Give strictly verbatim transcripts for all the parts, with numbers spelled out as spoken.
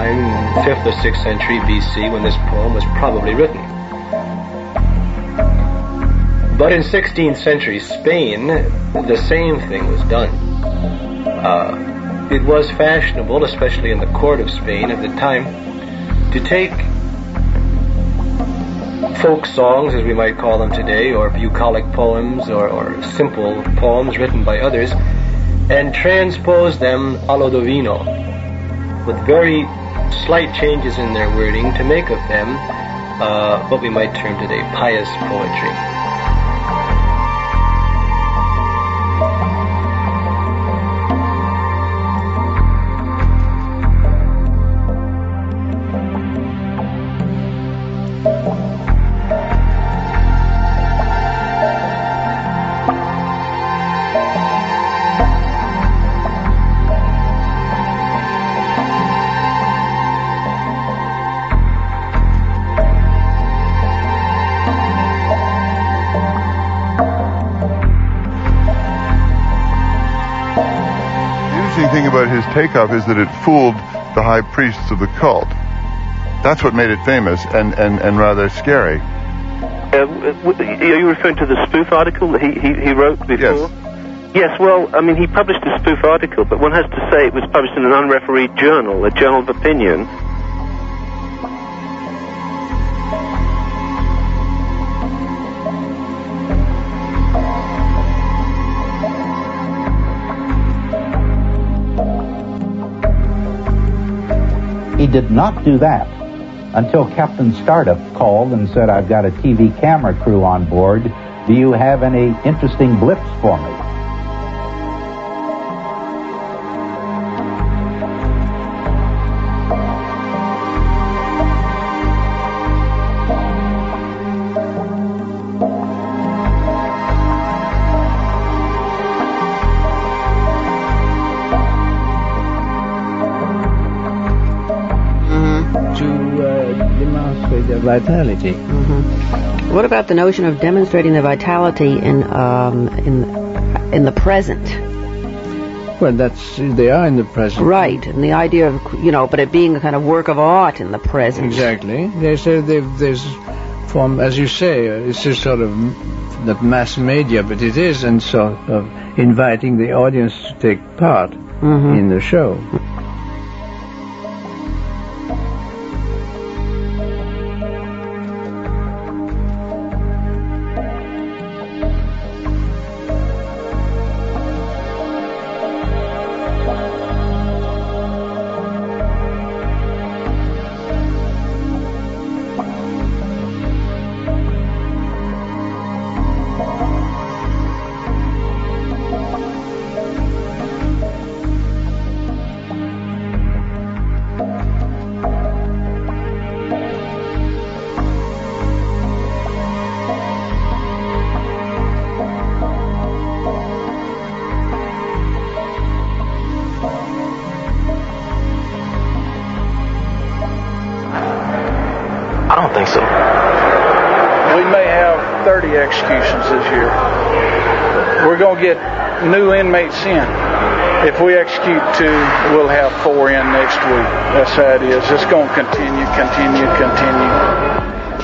sometime fifth or sixth century B C when this poem was probably written. But in sixteenth century Spain, the same thing was done. Uh, it was fashionable, especially in the court of Spain at the time, to take folk songs, as we might call them today, or bucolic poems, or, or simple poems written by others, and transpose them a lo divino, with very slight changes in their wording to make of them uh, what we might term today pious poetry. About his takeoff is that it fooled the high priests of the cult. That's what made it famous and, and, and rather scary. Uh, are you referring to the spoof article that he, he, he wrote before? Yes. Yes, well, I mean, he published a spoof article, but one has to say it was published in an unrefereed journal, a journal of opinion. He did not do that until Captain Startup called and said, I've got a T V camera crew on board. Do you have any interesting blips for me? Their vitality. Mm-hmm. What about the notion of demonstrating the vitality in um, in in the present? Well, that's they are in the present, right? And the idea of you know, but it being a kind of work of art in the present. Exactly. They say there's from, as you say, it's just sort of not mass media, but it is, and sort of inviting the audience to take part mm-hmm. in the show. Executions this year. We're going to get new inmates in. If we execute two, we'll have four in next week. That's how it is. It's going to continue, continue, continue.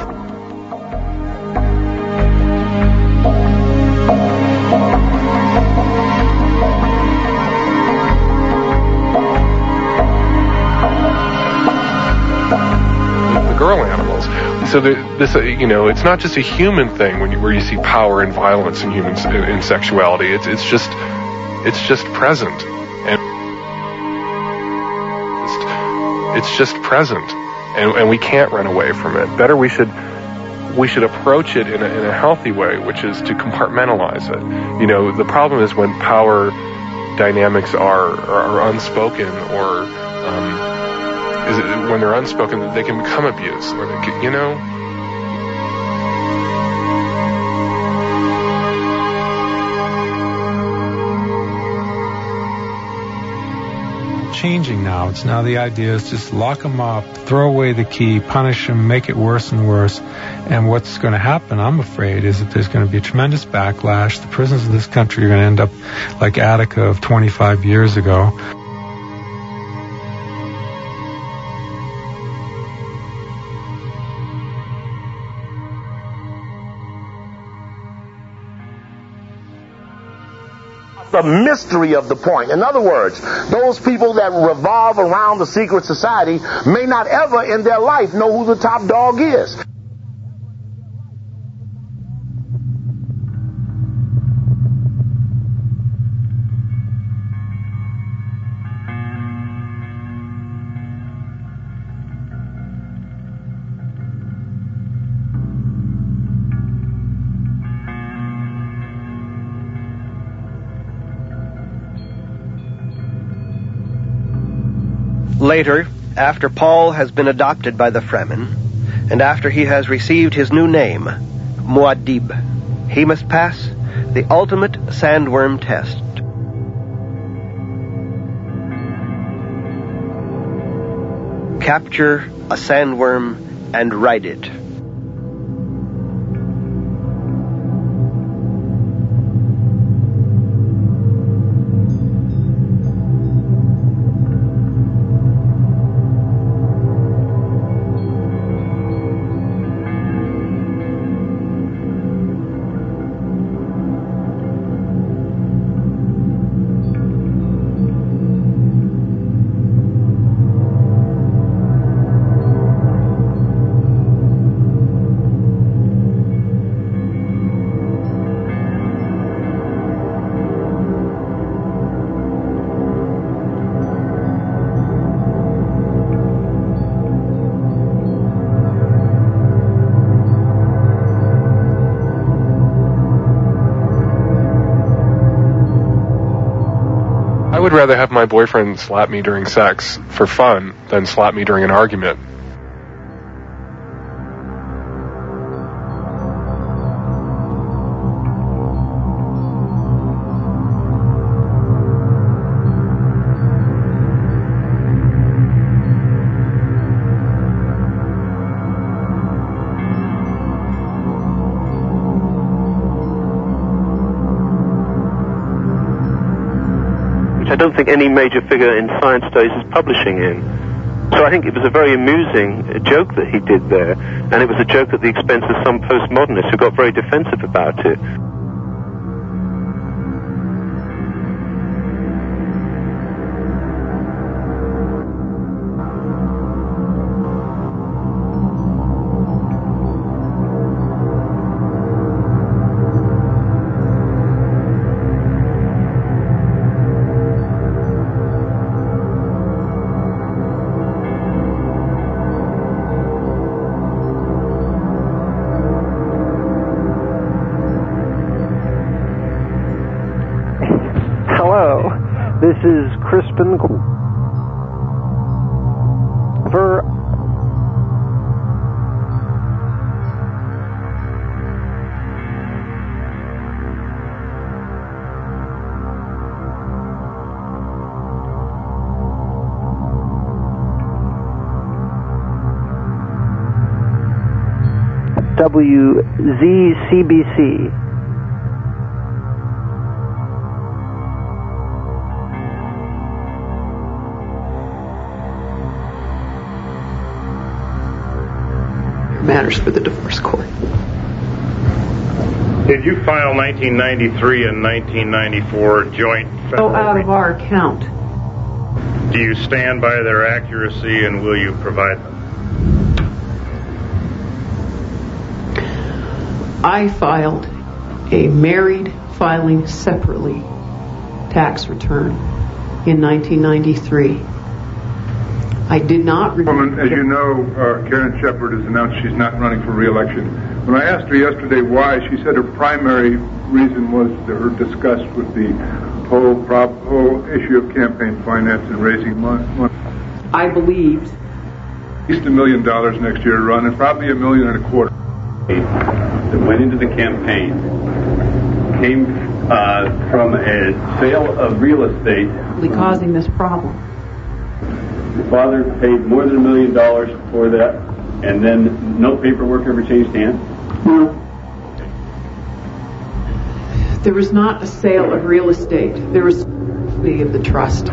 So the, this, uh, you know, it's not just a human thing when you, where you see power and violence in humans in, in sexuality. It's it's just it's just present, and it's, it's just present, and, and we can't run away from it. Better, we should we should approach it in a, in a healthy way, which is to compartmentalize it. You know, the problem is when power dynamics are are, are unspoken or um, Is it, when they're unspoken, they can become abuse, or they can, you know. Changing now. It's now the idea is just lock them up, throw away the key, punish them, make it worse and worse. And what's going to happen, I'm afraid, is that there's going to be a tremendous backlash. The prisons of this country are going to end up like Attica of twenty-five years ago. the mystery of the point. In other words, those people that revolve around the secret society may not ever in their life know who the top dog is. Later, after Paul has been adopted by the Fremen, and after he has received his new name, Muad'Dib, he must pass the ultimate sandworm test. Capture a sandworm and ride it. I would rather have my boyfriend slap me during sex for fun than slap me during an argument. I don't think any major figure in science studies is publishing in. So I think it was a very amusing joke that he did there, and it was a joke at the expense of some postmodernists who got very defensive about it. This is Crispin for W Z C B C. Matters for the divorce court. Did you file nineteen ninety-three and nineteen ninety-four joint federal... Oh, out of our account. Do you stand by their accuracy and will you provide them? I filed a married filing separately tax return in nineteen ninety-three. I did not... Woman, as you know, uh, Karen Shepard has announced she's not running for re-election. When I asked her yesterday why, she said her primary reason was her disgust with the whole, prop, whole issue of campaign finance and raising money. I believed... At least a million dollars next year to run, and probably a million and a quarter. That went into the campaign came uh, from a sale of real estate. Causing this problem. Your father paid more than a million dollars for that, and then no paperwork ever changed hands? No. There was not a sale of real estate. There was the of the trust.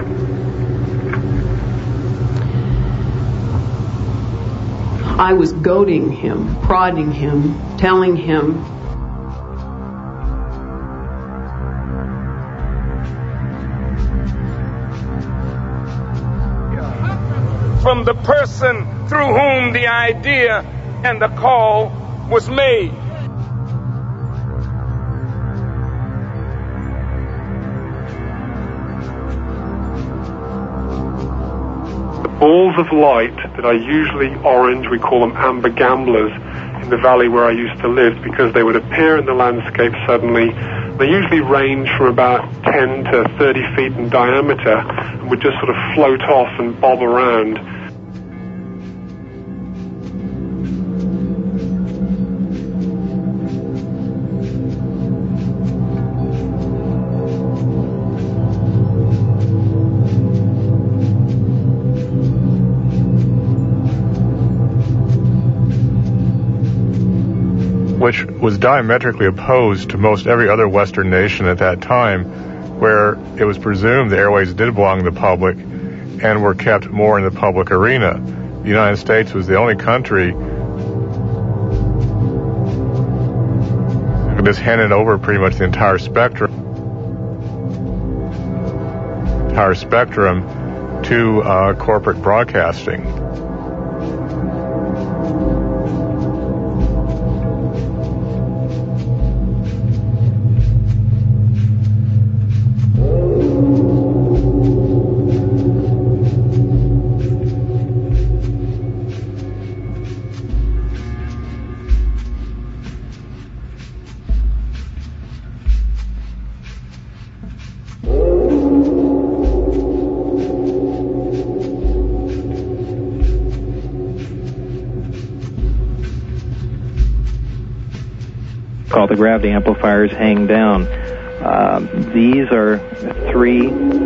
I was goading him, prodding him, telling him from the person through whom the idea and the call was made. Balls of light that are usually orange, we call them amber gamblers, in the valley where I used to live, because they would appear in the landscape suddenly. They usually range from about ten to thirty feet in diameter and would just sort of float off and bob around. Which was diametrically opposed to most every other Western nation at that time, where it was presumed the airways did belong to the public and were kept more in the public arena. The United States was the only country who just handed over pretty much the entire spectrum, entire spectrum to uh, corporate broadcasting. Called the gravity amplifiers hang down. Uh, these are three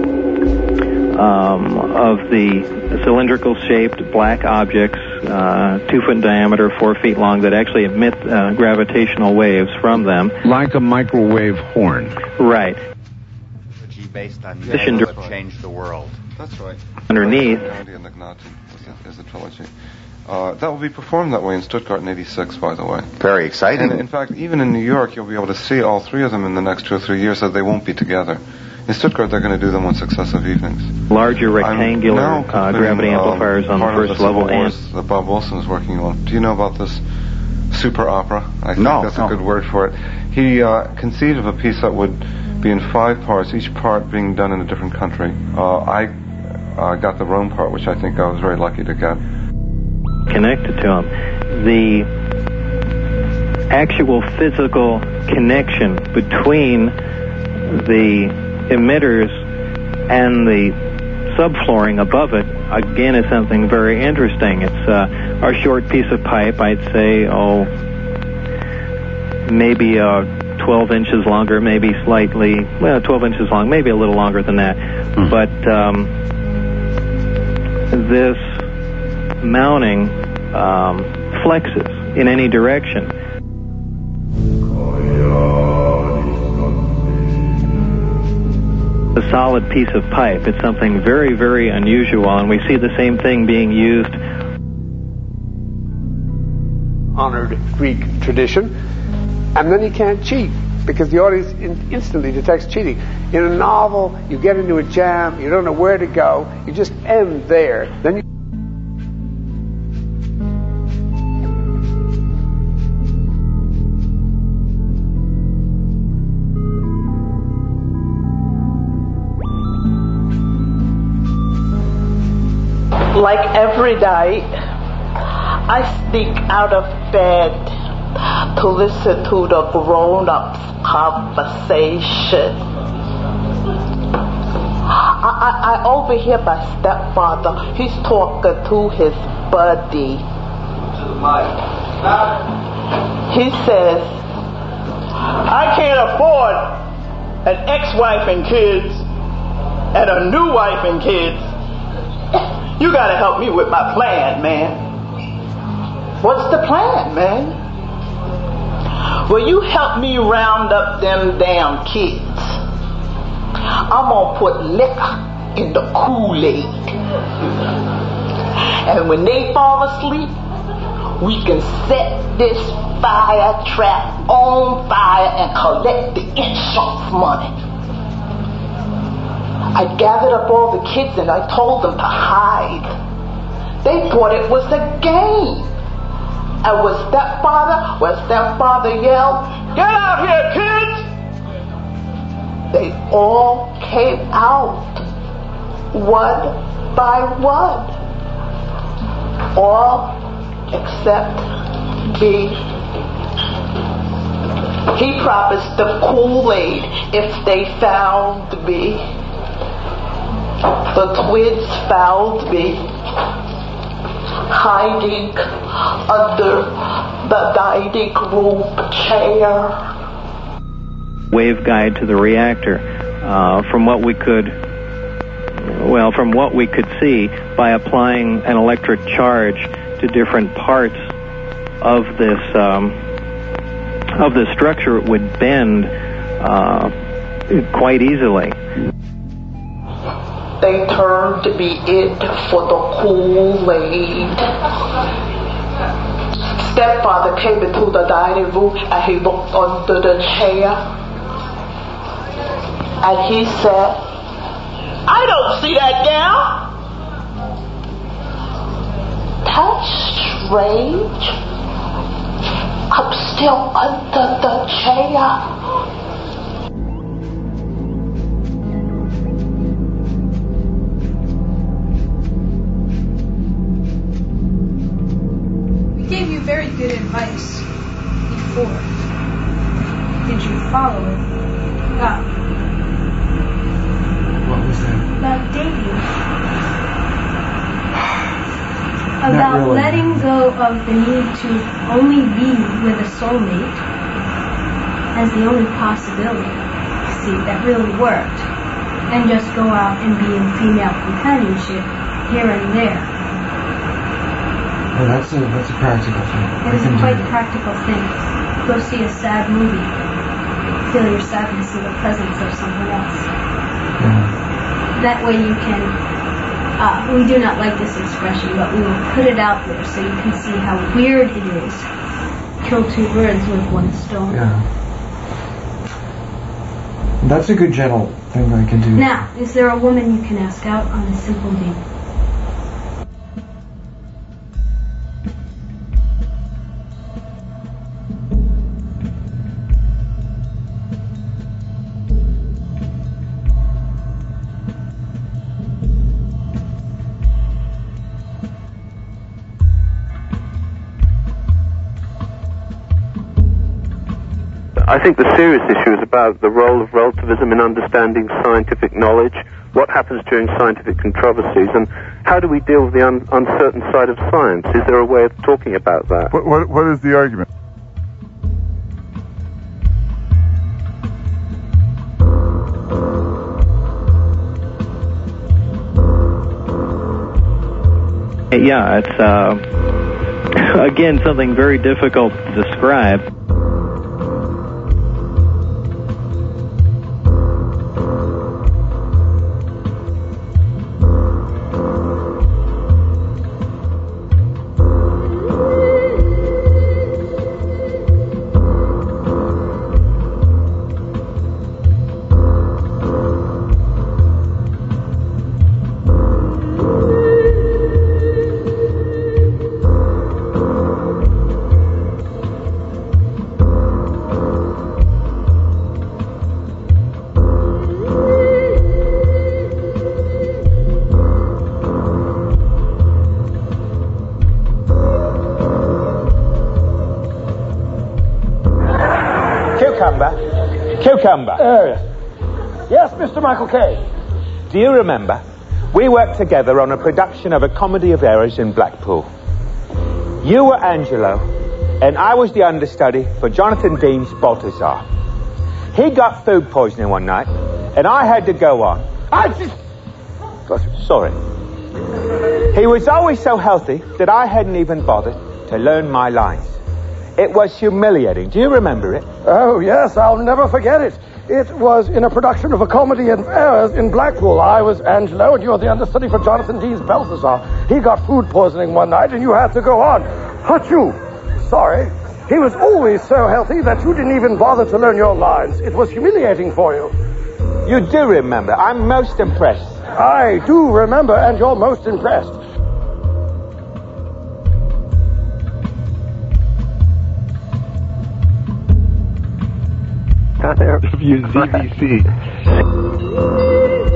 um, of the cylindrical shaped black objects, uh, two foot in diameter, four feet long, that actually emit uh, gravitational waves from them. Like a microwave horn. Right. Based on This yeah, that changed the world. That's right. Underneath. Gandhi and Ignatian is the trilogy. Uh, that will be performed that way in Stuttgart in eighty-six, by the way. Very exciting. And in fact, even in New York, you'll be able to see all three of them in the next two or three years, so they won't be together. In Stuttgart, they're going to do them on successive evenings. Larger rectangular uh, gravity um, amplifiers on the part of first the level. Civil Wars that Bob Wilson is working on. Do you know about this super opera? I think No, that's no. a good word for it. He uh, conceived of a piece that would be in five parts, each part being done in a different country. Uh, I uh, got the Rome part, which I think I was very lucky to get. Connected to them. The actual physical connection between the emitters and the subflooring above it, again, is something very interesting. It's uh, our short piece of pipe, I'd say, oh, maybe uh, twelve inches longer, maybe slightly, well, twelve inches long, maybe a little longer than that. Mm. But um, this mounting um, flexes in any direction. A solid piece of pipe. It's something very, very unusual, and we see the same thing being used. Honored Greek tradition, and then you can't cheat because the audience in- instantly detects cheating. In a novel, you get into a jam, you don't know where to go, you just end there. Then you Like every night, I sneak out of bed to listen to the grown-ups' conversation. I, I, I overhear my stepfather. He's talking to his buddy. He says, I can't afford an ex-wife and kids and a new wife and kids. You gotta help me with my plan, man. What's the plan, man? Well, you help me round up them damn kids. I'm gonna put liquor in the Kool-Aid. And when they fall asleep, we can set this fire trap on fire and collect the insurance money. I gathered up all the kids and I told them to hide. They thought it was a game. And when stepfather, when stepfather yelled, "Get out here, kids!" they all came out, one by one. All except me. He promised them Kool-Aid if they found me. The twins found me hiding under the dining room chair. Waveguide to the reactor. Uh, from what we could, well, from what we could see, by applying an electric charge to different parts of this um, of the structure, it would bend uh, quite easily. They turned me in for the Kool-Aid. Stepfather came into the dining room and he looked under the chair. And he said, "I don't see that gal." That's strange. I'm still under the chair. Gave you very good advice before. Did you follow it up? What was that? About dating. About really. letting go of the need to only be with a soulmate as the only possibility. See, that really worked. And just go out and be in female companionship here and there. Oh, that's a that's a practical thing. It is a quite practical thing. Go see a sad movie. Feel your sadness in the presence of someone else. Yeah. That way you can, uh, we do not like this expression, but we will put it out there so you can see how weird it is. Kill two birds with one stone. Yeah. That's a good gentle thing I can do. Now, is there a woman you can ask out on a simple date? I think the serious issue is about the role of relativism in understanding scientific knowledge, what happens during scientific controversies, and how do we deal with the un- uncertain side of science? Is there a way of talking about that? What, what, what is the argument? Yeah, it's, uh, again, something very difficult to describe. Cucumber. Uh, yes, Mister Michael Kay. Do you remember? We worked together on a production of A Comedy of Errors in Blackpool. You were Angelo, and I was the understudy for Jonathan Dean's Balthazar. He got food poisoning one night, and I had to go on. I just... Sorry. He was always so healthy that I hadn't even bothered to learn my lines. It was humiliating. Do you remember it? Oh, yes, I'll never forget it. It was in a production of A Comedy of Errors in Blackpool. I was Angelo, and you were the understudy for Jonathan Dean's Balthazar. He got food poisoning one night, and you had to go on. Achoo! Sorry. He was always so healthy that you didn't even bother to learn your lines. It was humiliating for you. You do remember. I'm most impressed. I do remember, and you're most impressed. are there? W Z B C.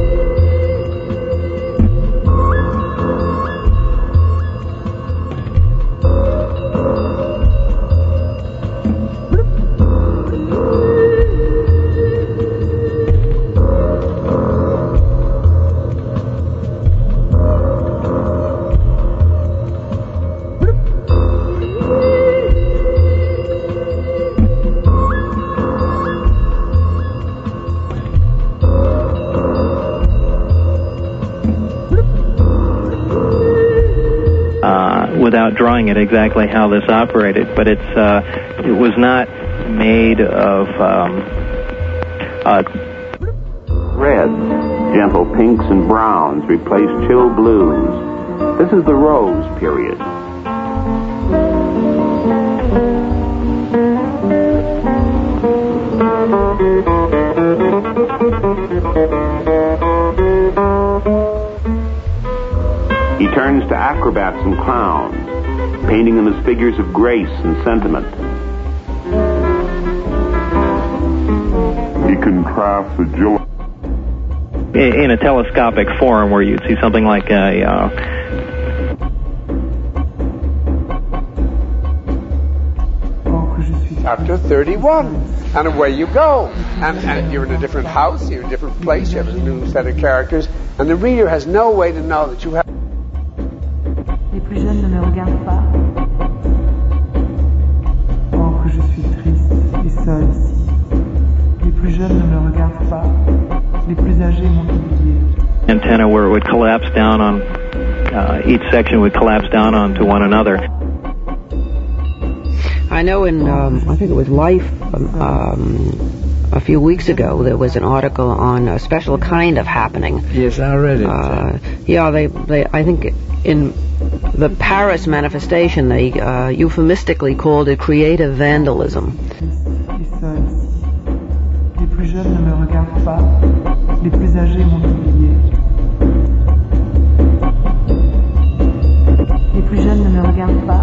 Without drawing it exactly how this operated, but it's uh, it was not made of um, uh, reds, gentle pinks and browns replace chill blues. This is the rose period. He turns to acrobats and clowns, painting them as figures of grace and sentiment. He can craft the Jill in a telescopic form where you'd see something like a uh, chapter thirty-one, and away you go. And, and you're in a different house, you're in a different place, you have a new set of characters, and the reader has no way to know that you have... Les plus jeunes ne me regardent pas. Oh, que je suis triste et seule ici. Les plus jeunes ne me regardent pas. Les plus âgés m'ont oublié. Antenna where it would collapse down on, uh, each section would collapse down onto one another. I know in, um, I think it was Life, um, um, a few weeks ago, there was an article on a special kind of happening. Yes, I read it. Uh, yeah, they, they, I think in the Paris manifestation, they uh, euphemistically called it creative vandalism. Les plus jeunes ne me regardent pas. Les plus âgés m'ont oublié. Les plus jeunes ne me regardent pas.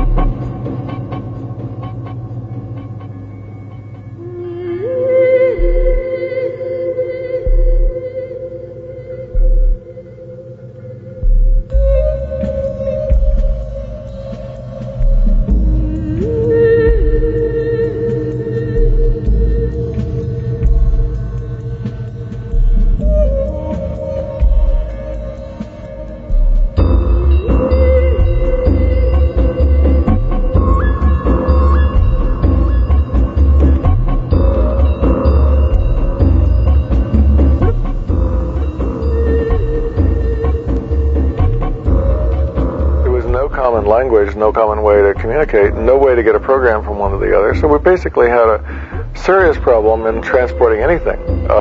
Language, no common way to communicate, no way to get a program from one to the other. So we basically had a serious problem in transporting anything. Uh,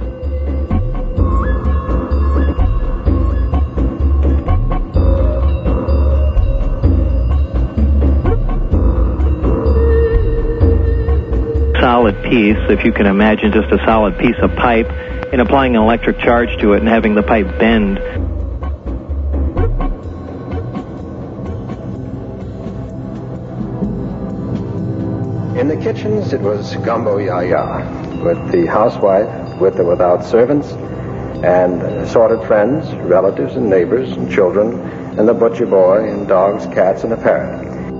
solid piece, if you can imagine just a solid piece of pipe, and applying an electric charge to it and having the pipe bend. In the kitchens, it was gumbo yaya, with the housewife, with or without servants, and assorted friends, relatives and neighbors and children, and the butcher boy, and dogs, cats, and a parrot.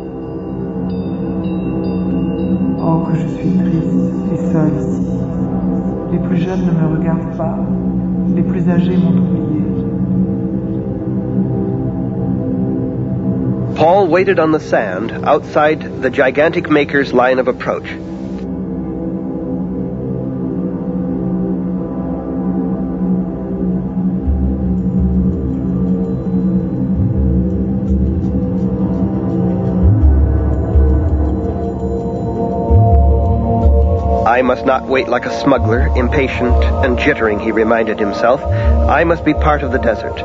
Oh, que je suis triste et seule ici. Les plus jeunes ne me regardent pas. Les plus âgés m'ont oublié. Paul waited on the sand outside the gigantic maker's line of approach. I must not wait like a smuggler, impatient and jittering, he reminded himself. I must be part of the desert.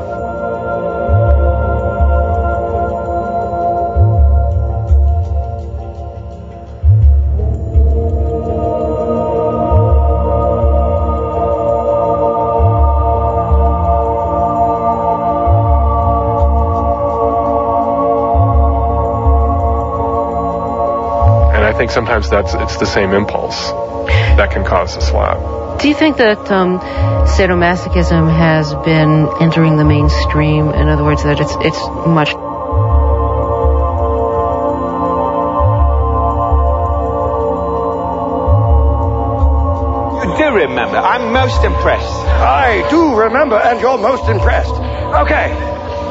I think sometimes that's it's the same impulse that can cause the slap. Do you think that um, sadomasochism has been entering the mainstream? In other words, that it's it's much. You do remember. I'm most impressed. I do remember, and you're most impressed. Okay.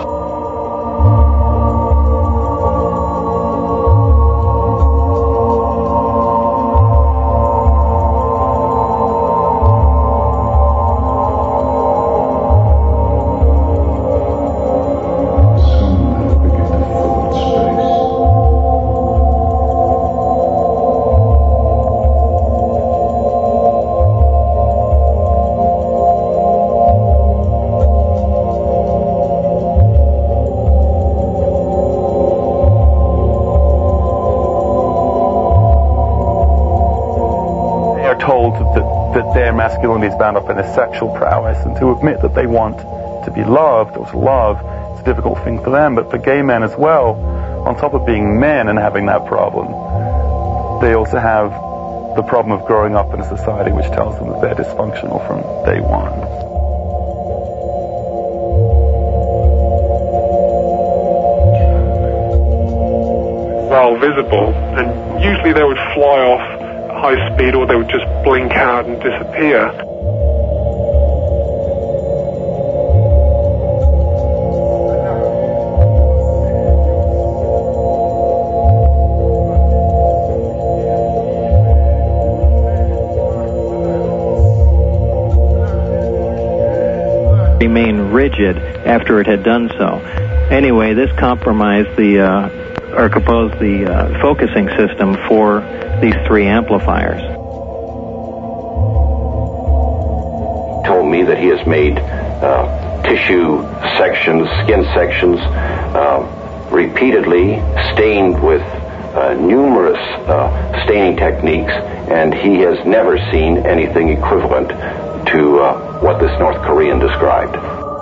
Masculinity is bound up in their sexual prowess, and to admit that they want to be loved or to love, it's a difficult thing for them. But for gay men as well, on top of being men and having that problem, they also have the problem of growing up in a society which tells them that they're dysfunctional from day one. Well visible, and usually they would fly off high speed, or they would just blink out and disappear. Remain rigid after it had done so. Anyway, this compromised the, uh, or composed the uh, focusing system for these three amplifiers. Told me that he has made uh, tissue sections, skin sections, uh, repeatedly stained with uh, numerous uh, staining techniques, and he has never seen anything equivalent to uh, what this North Korean described.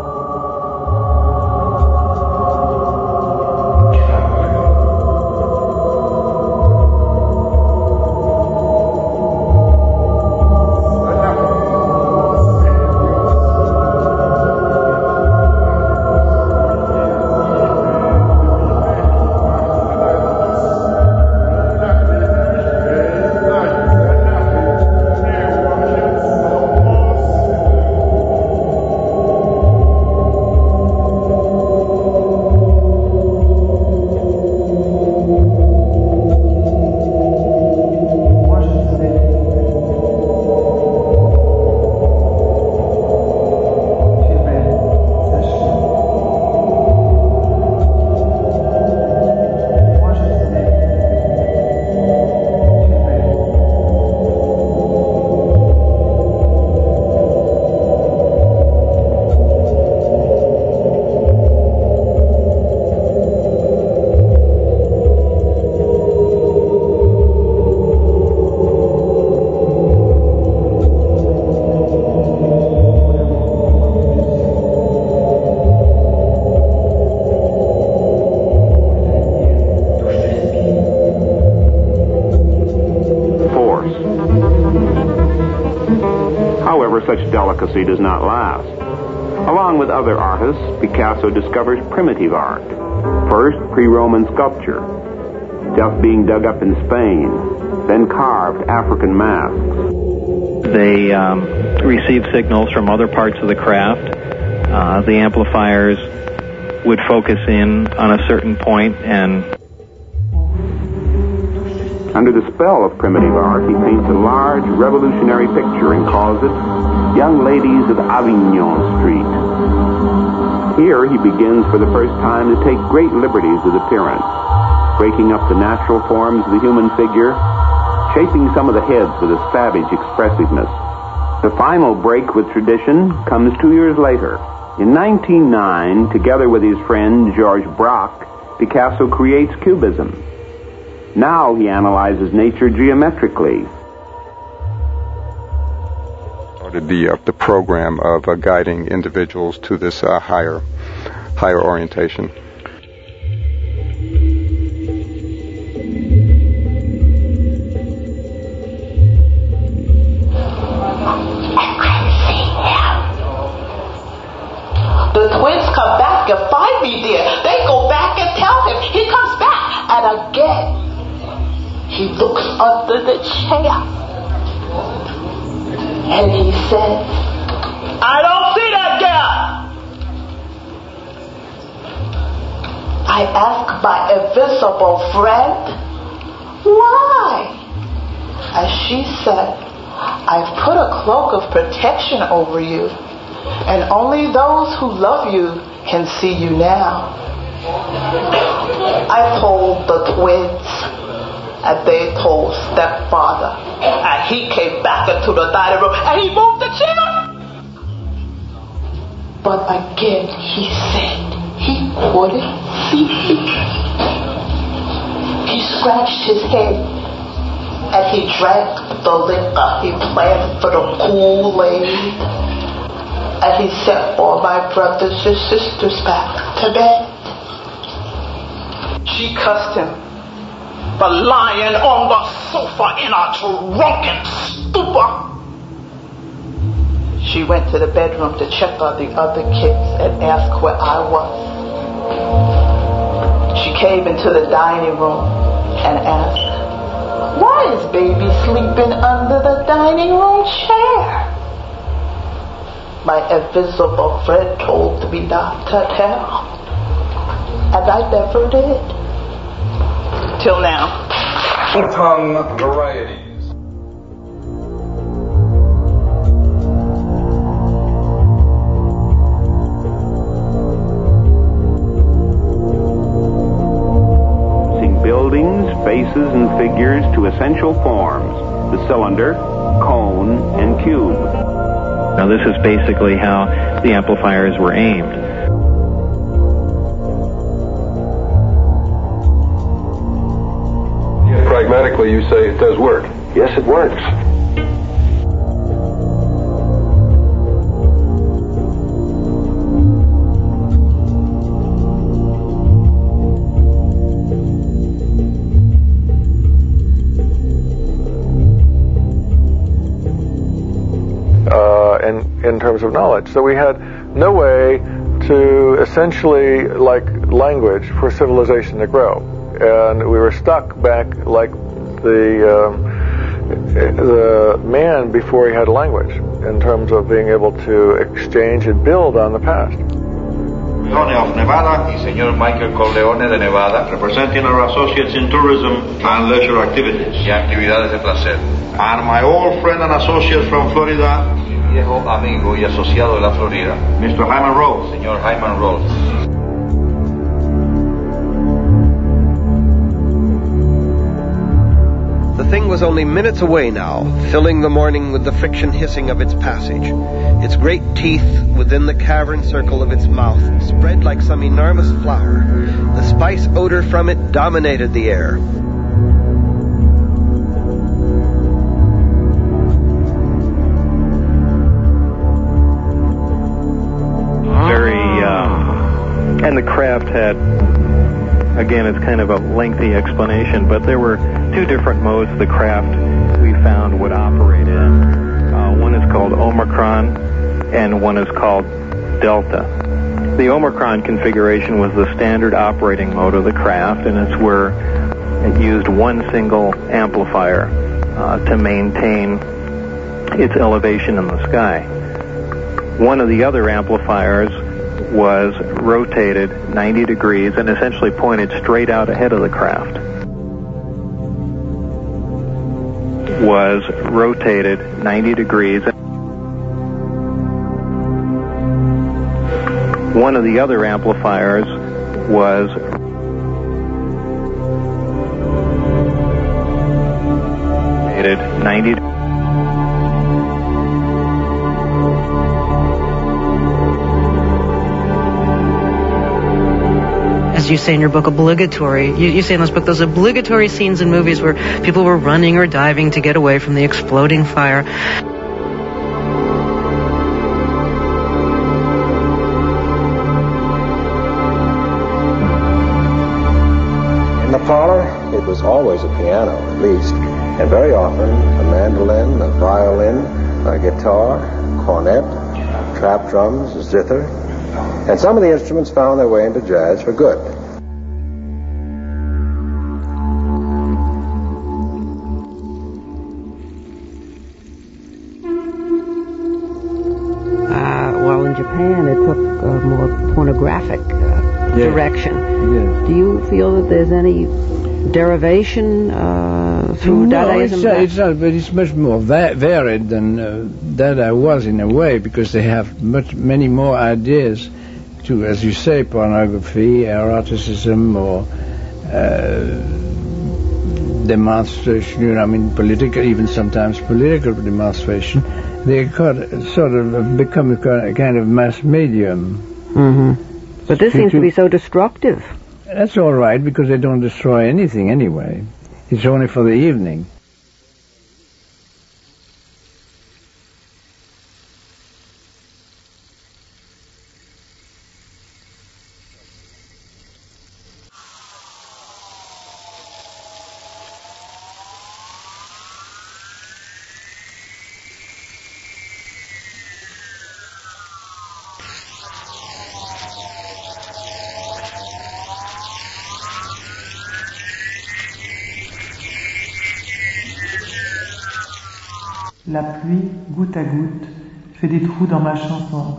Such delicacy does not last. Along with other artists, Picasso discovers primitive art. First, pre-Roman sculpture, stuff being dug up in Spain, then carved African masks. They um, received signals from other parts of the craft. Uh, the amplifiers would focus in on a certain point, and under the spell of primitive art, he paints a large revolutionary picture and calls it Young Ladies of Avignon Street. Here he begins for the first time to take great liberties with appearance, breaking up the natural forms of the human figure, shaping some of the heads with a savage expressiveness. The final break with tradition comes two years later. In nineteen oh nine, together with his friend Georges Braque, Picasso creates Cubism. Now he analyzes nature geometrically. Started the uh, the program of uh, guiding individuals to this uh, higher higher orientation. Under friends come back and find me there, they go back and tell him. He comes back, and again, he looks under the chair. And he says, I don't see that girl. I ask my invisible friend, why? And she said, I've put a cloak of protection over you, and only those who love you can see you now. I told the twins, and they told stepfather, and he came back into the dining room, and he moved the chair. But again, he said he couldn't see me. He scratched his head, and he drank the liquor he planned for the Kool-Aid. And he sent all my brothers and sisters back to bed. She cussed him for lying on the sofa in a drunken stupor. She went to the bedroom to check on the other kids and ask where I was. She came into the dining room and asked, why is baby sleeping under the dining room chair? My invisible friend told me not to tell, and I never did. Till now. Tongue varieties. Buildings, faces, and figures to essential forms, the cylinder, cone, and cube. Now this is basically how the amplifiers were aimed. Yeah, pragmatically, you say it does work. Yes, it works. In terms of knowledge. So we had no way to essentially, like language, for civilization to grow. And we were stuck back like the, um, the man before he had a language, in terms of being able to exchange and build on the past. Corleone of Nevada y señor Michael Corleone de Nevada, representing our associates in tourism and leisure activities y actividades de placer, and my old friend and associate from Florida, viejo amigo y asociado de la Florida, Mister Hyman Rose, señor Hyman Rose. The thing was only minutes away now, filling the morning with the friction hissing of its passage. Its great teeth within the cavern circle of its mouth spread like some enormous flower. The spice odor from it dominated the air. Very, um, and the craft had, again, it's kind of a lengthy explanation, but there were two different modes the craft we found would operate in. Uh, one is called Omicron, and one is called Delta. The Omicron configuration was the standard operating mode of the craft, and it's where it used one single amplifier uh, to maintain its elevation in the sky. One of the other amplifiers was rotated ninety degrees and essentially pointed straight out ahead of the craft. Was rotated ninety degrees. One of the other amplifiers was rotated ninety degrees. As you say in your book, obligatory. You, you say in this book, those obligatory scenes in movies where people were running or diving to get away from the exploding fire. In the parlor, it was always a piano, at least, and very often a mandolin, a violin, a guitar, cornet, trap drums, a zither, And some of the instruments found their way into jazz for good. Japan, it took a more pornographic uh, yes. direction. Yes. Do you feel that there's any derivation uh, through no, Dadaism? It's, uh, it's not, but it's much more va- varied than uh, Dada was in a way, because they have much, many more ideas to, as you say, pornography, eroticism, or uh, demonstration. You know, I mean, political, even sometimes political demonstration. They could sort of become a kind of mass medium. Mm-hmm. But this seems to be so destructive. That's all right, because they don't destroy anything anyway. It's only for the evening. La pluie, goutte à goutte, fait des trous dans ma chanson.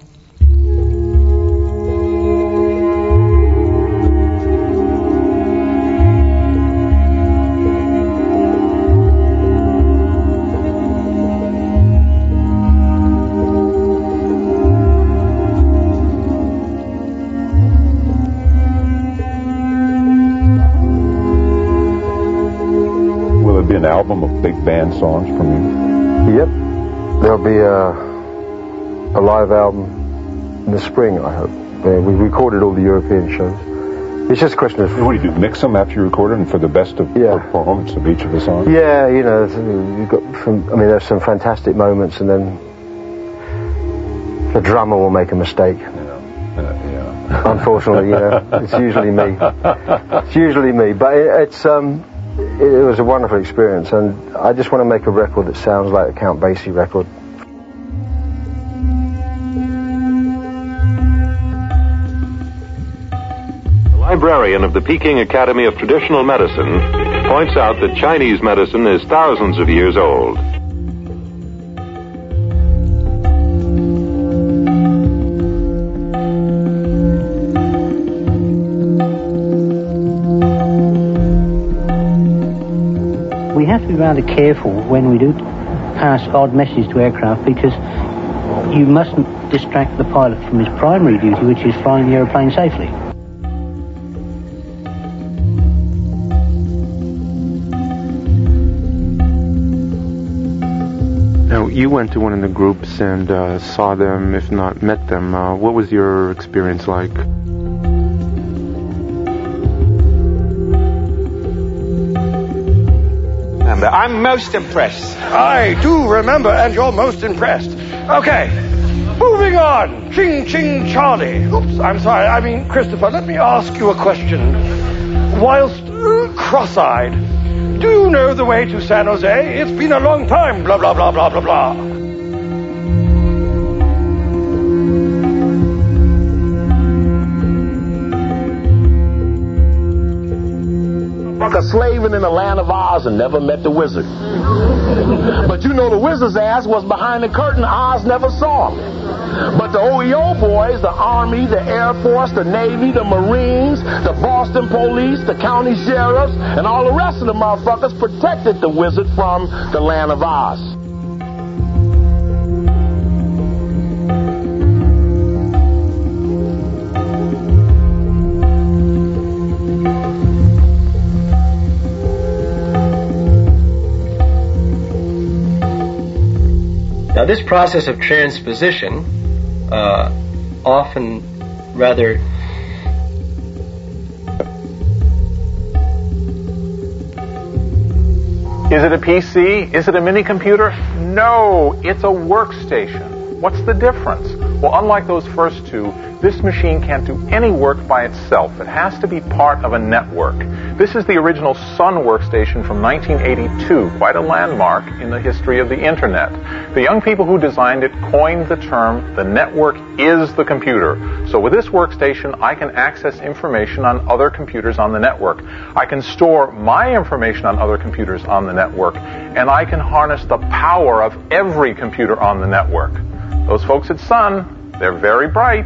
Will it be an album of big band songs from you? Yep. There'll be a, a live album in the spring, I hope. Uh, we recorded all the European shows. It's just a question of... What do you do, mix them after you record them for the best of yeah. performance of each of the songs? Yeah, you know, you've got some, I mean, there's some fantastic moments, and then the drummer will make a mistake. Yeah. Uh, yeah. Unfortunately, you know, it's usually me. It's usually me. But it, it's... um. It was a wonderful experience, and I just want to make a record that sounds like a Count Basie record. The librarian of the Peking Academy of Traditional Medicine points out that Chinese medicine is thousands of years old. We have to be rather careful when we do pass odd messages to aircraft, because you mustn't distract the pilot from his primary duty, which is flying the aeroplane safely. Now, you went to one of the groups and uh, saw them, if not met them. Uh, what was your experience like? I'm most impressed. I do remember, and you're most impressed. Okay, moving on. Ching Ching Charlie. Oops, I'm sorry. I mean, Christopher, let me ask you a question. Whilst uh, cross-eyed, do you know the way to San Jose? It's been a long time, blah, blah, blah, blah, blah, blah. A slaving in the land of Oz and never met the wizard. But you know the wizard's ass was behind the curtain. Oz never saw him. But the O E O boys, the Army, the Air Force, the Navy, the Marines, the Boston Police, the county sheriffs, and all the rest of the motherfuckers protected the wizard from the land of Oz. Now, this process of transposition, uh, often rather Is it a P C? Is it a mini computer? No, it's a workstation. What's the difference? Well, unlike those first two, this machine can't do any work by itself. It has to be part of a network. This is the original Sun workstation from nineteen eighty-two, quite a landmark in the history of the Internet. The young people who designed it coined the term, the network is the computer. So with this workstation, I can access information on other computers on the network. I can store my information on other computers on the network, and I can harness the power of every computer on the network. Those folks at Sun, they're very bright.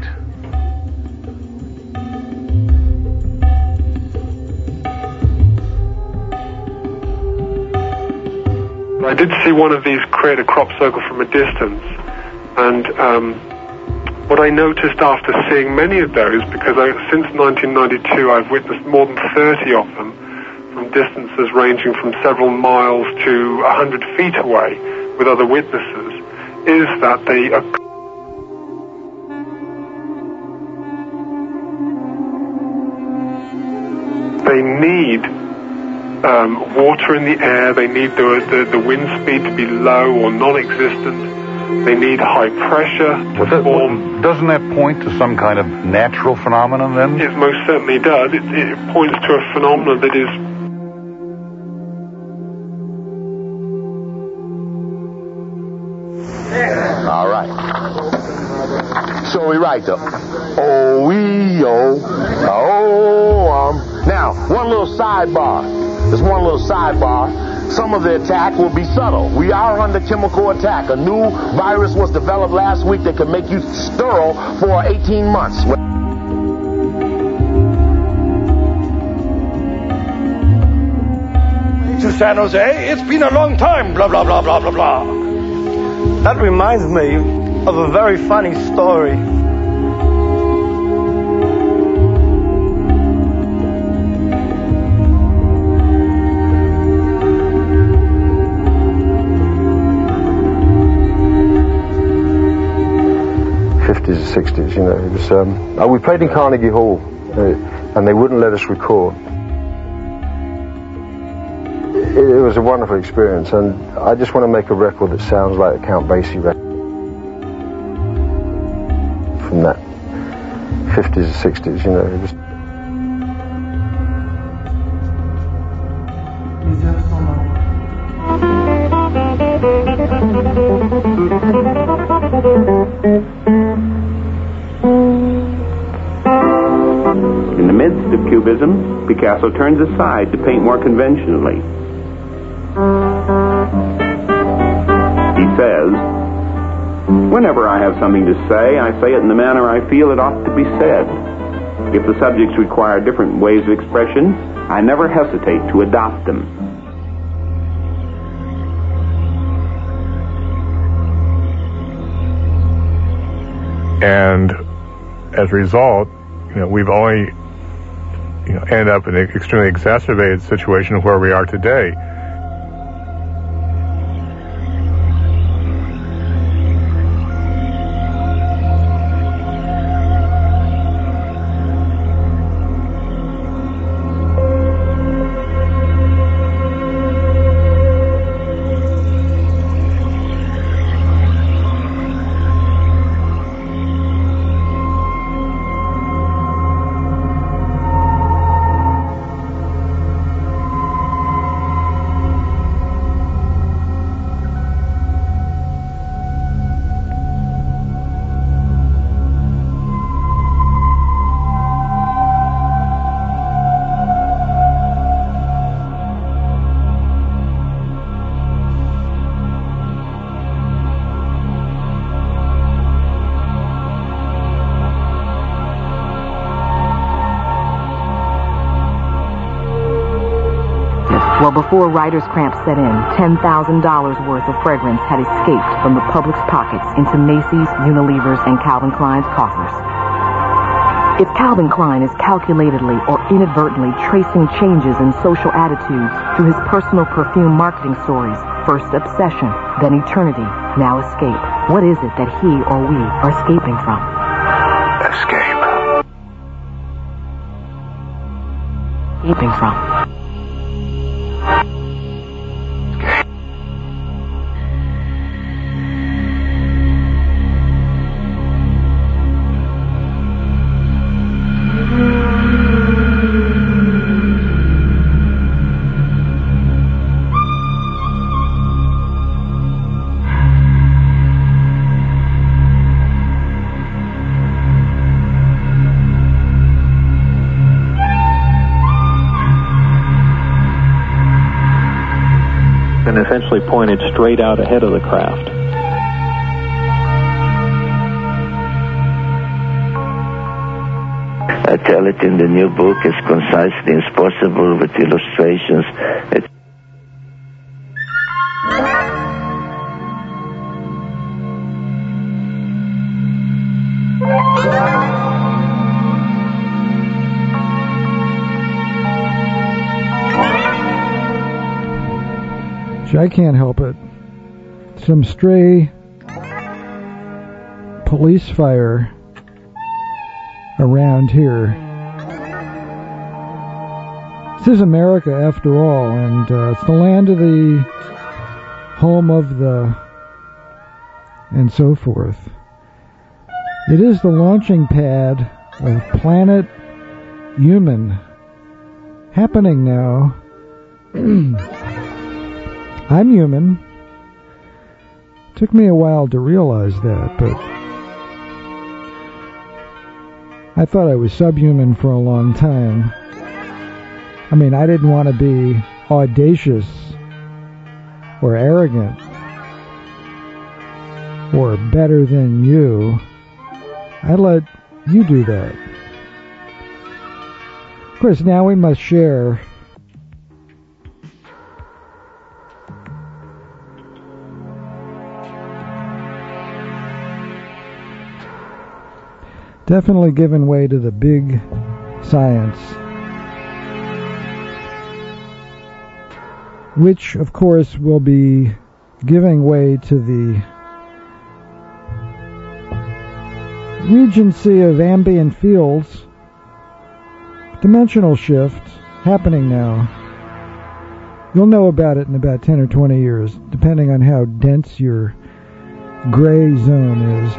I did see one of these create a crop circle from a distance, and um, what I noticed after seeing many of those, because I, since nineteen ninety-two I've witnessed more than thirty of them from distances ranging from several miles to one hundred feet away with other witnesses, is that they are they need um, water in the air, they need the, the, the wind speed to be low or non-existent, they need high pressure to well, that, form. Well, doesn't that point to some kind of natural phenomenon then? It most certainly does. It, it points to a phenomenon that is All right. So we write the O E O O um. Now, one little sidebar. There's one little sidebar. Some of the attack will be subtle. We are under chemical attack. A new virus was developed last week that can make you sterile for eighteen months. To San Jose, it's been a long time, blah, blah, blah, blah, blah, blah. That reminds me of a very funny story. fifties or sixties, you know. It was, um, uh, we played in Carnegie Hall, uh, and they wouldn't let us record. It, it was a wonderful experience, and I just want to make a record that sounds like a Count Basie record from that fifties or sixties, you know. It was. In the midst of Cubism, Picasso turns aside to paint more conventionally. He says, "Whenever I have something to say, I say it in the manner I feel it ought to be said. If the subjects require different ways of expression, I never hesitate to adopt them." And as a result, you know, we've only, you know, ended up in an extremely exacerbated situation where we are today. Well, before writer's cramp set in, ten thousand dollars worth of fragrance had escaped from the public's pockets into Macy's, Unilever's, and Calvin Klein's coffers. If Calvin Klein is calculatedly or inadvertently tracing changes in social attitudes through his personal perfume marketing stories, first obsession, then eternity, now escape, what is it that he or we are escaping from? Escape. Escaping from. actually pointed straight out ahead of the craft. I tell it in the new book as concisely as possible with illustrations. It I can't help it. Some stray police fire around here. This is America after all, and uh, it's the land of the home of the and so forth. It is the launching pad of Planet Human happening now. I'm human. Took me a while to realize that, but I thought I was subhuman for a long time. I mean, I didn't want to be audacious or arrogant or better than you. I let you do that. Of course, now we must share definitely giving way to the big science, which, of course, will be giving way to the regency of ambient fields, dimensional shift happening now. You'll know about it in about ten or twenty years, depending on how dense your gray zone is.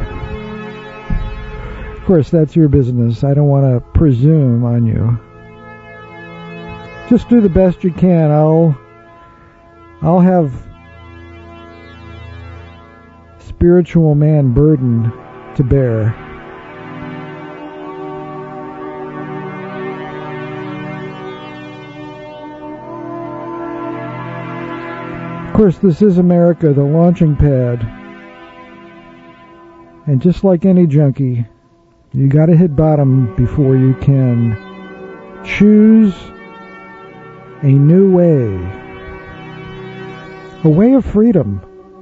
Of course, that's your business. I don't want to presume on you. Just do the best you can. I'll I'll have spiritual man burden to bear. Of course, this is America, the launching pad. And just like any junkie, you got to hit bottom before you can choose a new way. A way of freedom.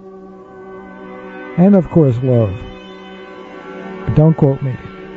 And, of course, love. But don't quote me.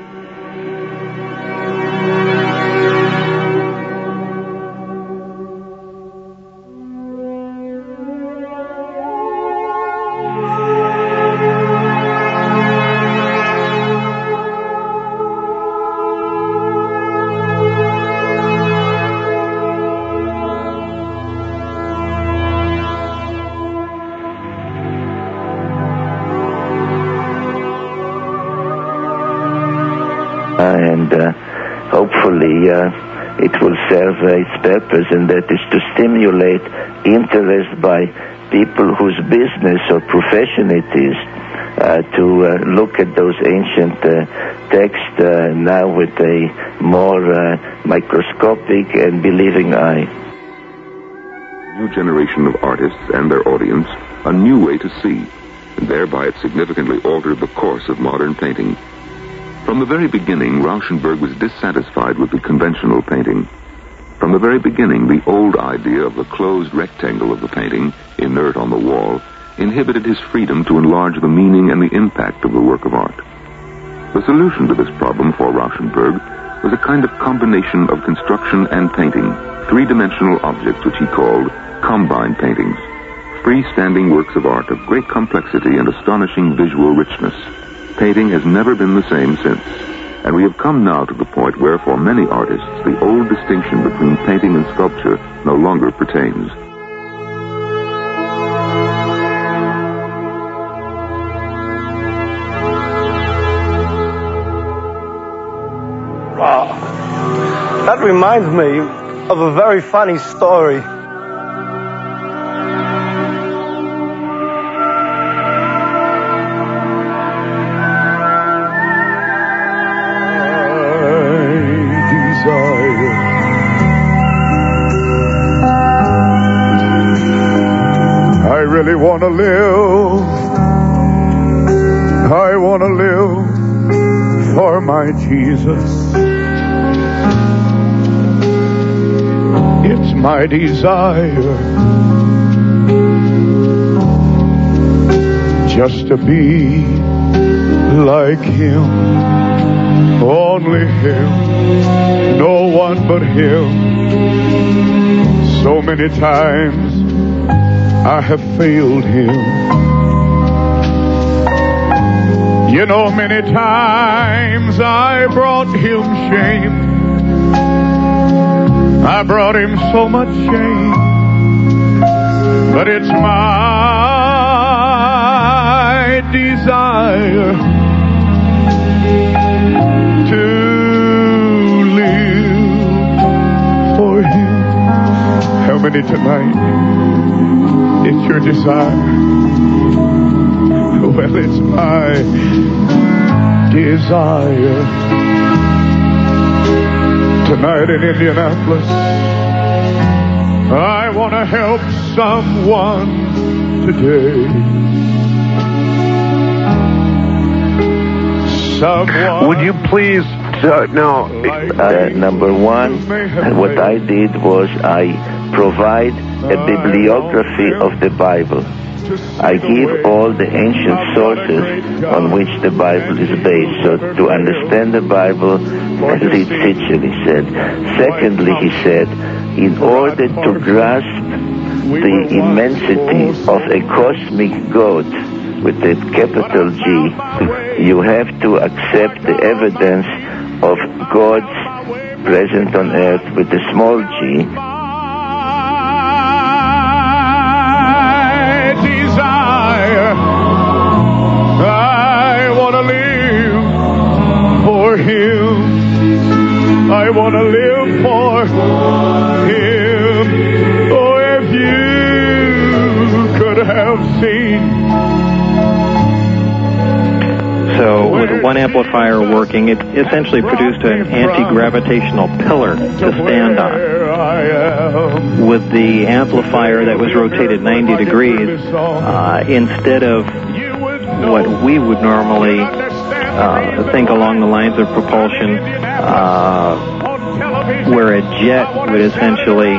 and uh, hopefully uh, it will serve its purpose, and that is to stimulate interest by people whose business or profession it is uh, to uh, look at those ancient uh, texts uh, now with a more uh, microscopic and believing eye. New generation of artists and their audience a new way to see, and thereby it significantly altered the course of modern painting. From the very beginning, Rauschenberg was dissatisfied with the conventional painting. From the very beginning, the old idea of the closed rectangle of the painting, inert on the wall, inhibited his freedom to enlarge the meaning and the impact of the work of art. The solution to this problem for Rauschenberg was a kind of combination of construction and painting, three-dimensional objects which he called combine paintings, freestanding works of art of great complexity and astonishing visual richness. Painting has never been the same since, and we have come now to the point where, for many artists, the old distinction between painting and sculpture no longer pertains. Oh, that reminds me of a very funny story. really want to live. I want to live for my Jesus. It's my desire just to be like Him, only Him, no one but Him. So many times I have failed Him. You know, many times I brought Him shame. I brought Him so much shame. But it's my desire to live for Him. How many tonight? It's your desire. Well, it's my desire. Tonight in Indianapolis, I want to help someone today. Someone. Would you please, uh, now, uh, number one, what I did was I provide a bibliography of the Bible. I give all the ancient sources on which the Bible is based. So to understand the Bible, Sid Sitchin, he said. Secondly, he said, in order to grasp the immensity of a cosmic God with a capital G, you have to accept the evidence of God's presence on earth with a small g. Desire, I want to live for Him. I want to live for Him. Oh, if you could have seen. So with one amplifier working, it essentially produced an anti-gravitational pillar to stand on. With the amplifier that was rotated ninety degrees, uh, instead of what we would normally uh, think along the lines of propulsion, uh, where a jet would essentially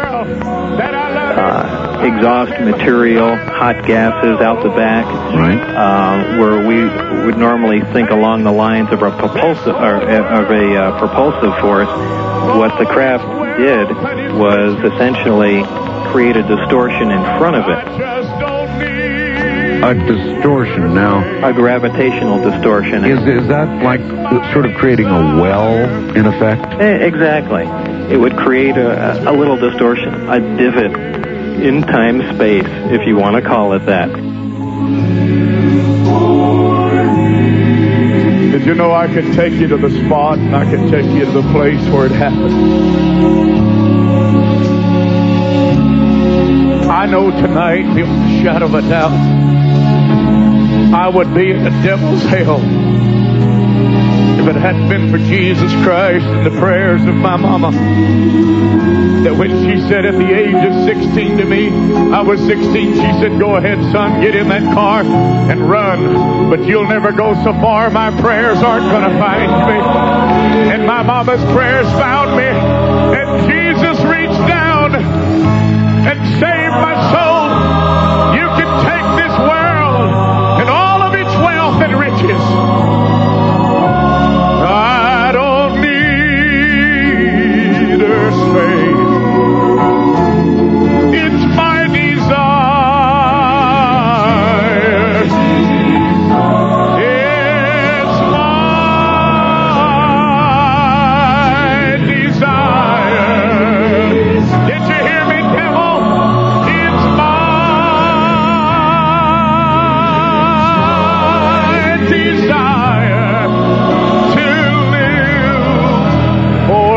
uh, exhaust material, hot gases out the back, right. uh, where we would normally think along the lines of a propulsive, or, of a uh, propulsive force. What the craft did was essentially create a distortion in front of it. A distortion now. A gravitational distortion. Is is that like sort of creating a well, in effect? Exactly. It would create a, a little distortion, a divot in time-space, if you want to call it that. Did you know I could take you to the spot and I could take you to the place where it happened? I know tonight, beyond the shadow of a doubt, I would be in the devil's hell if it hadn't been for Jesus Christ and the prayers of my mama. That when she said at the age of sixteen to me, I was sixteen, she said, go ahead, son, get in that car and run. But you'll never go so far, my prayers aren't going to find me. And my mama's prayers found me. And Jesus reached down and saved my soul. You can take this world and all of its wealth and riches. I don't need earth's fame. It's my desire. It's my desire. Did you hear me, devil? It's my desire to live for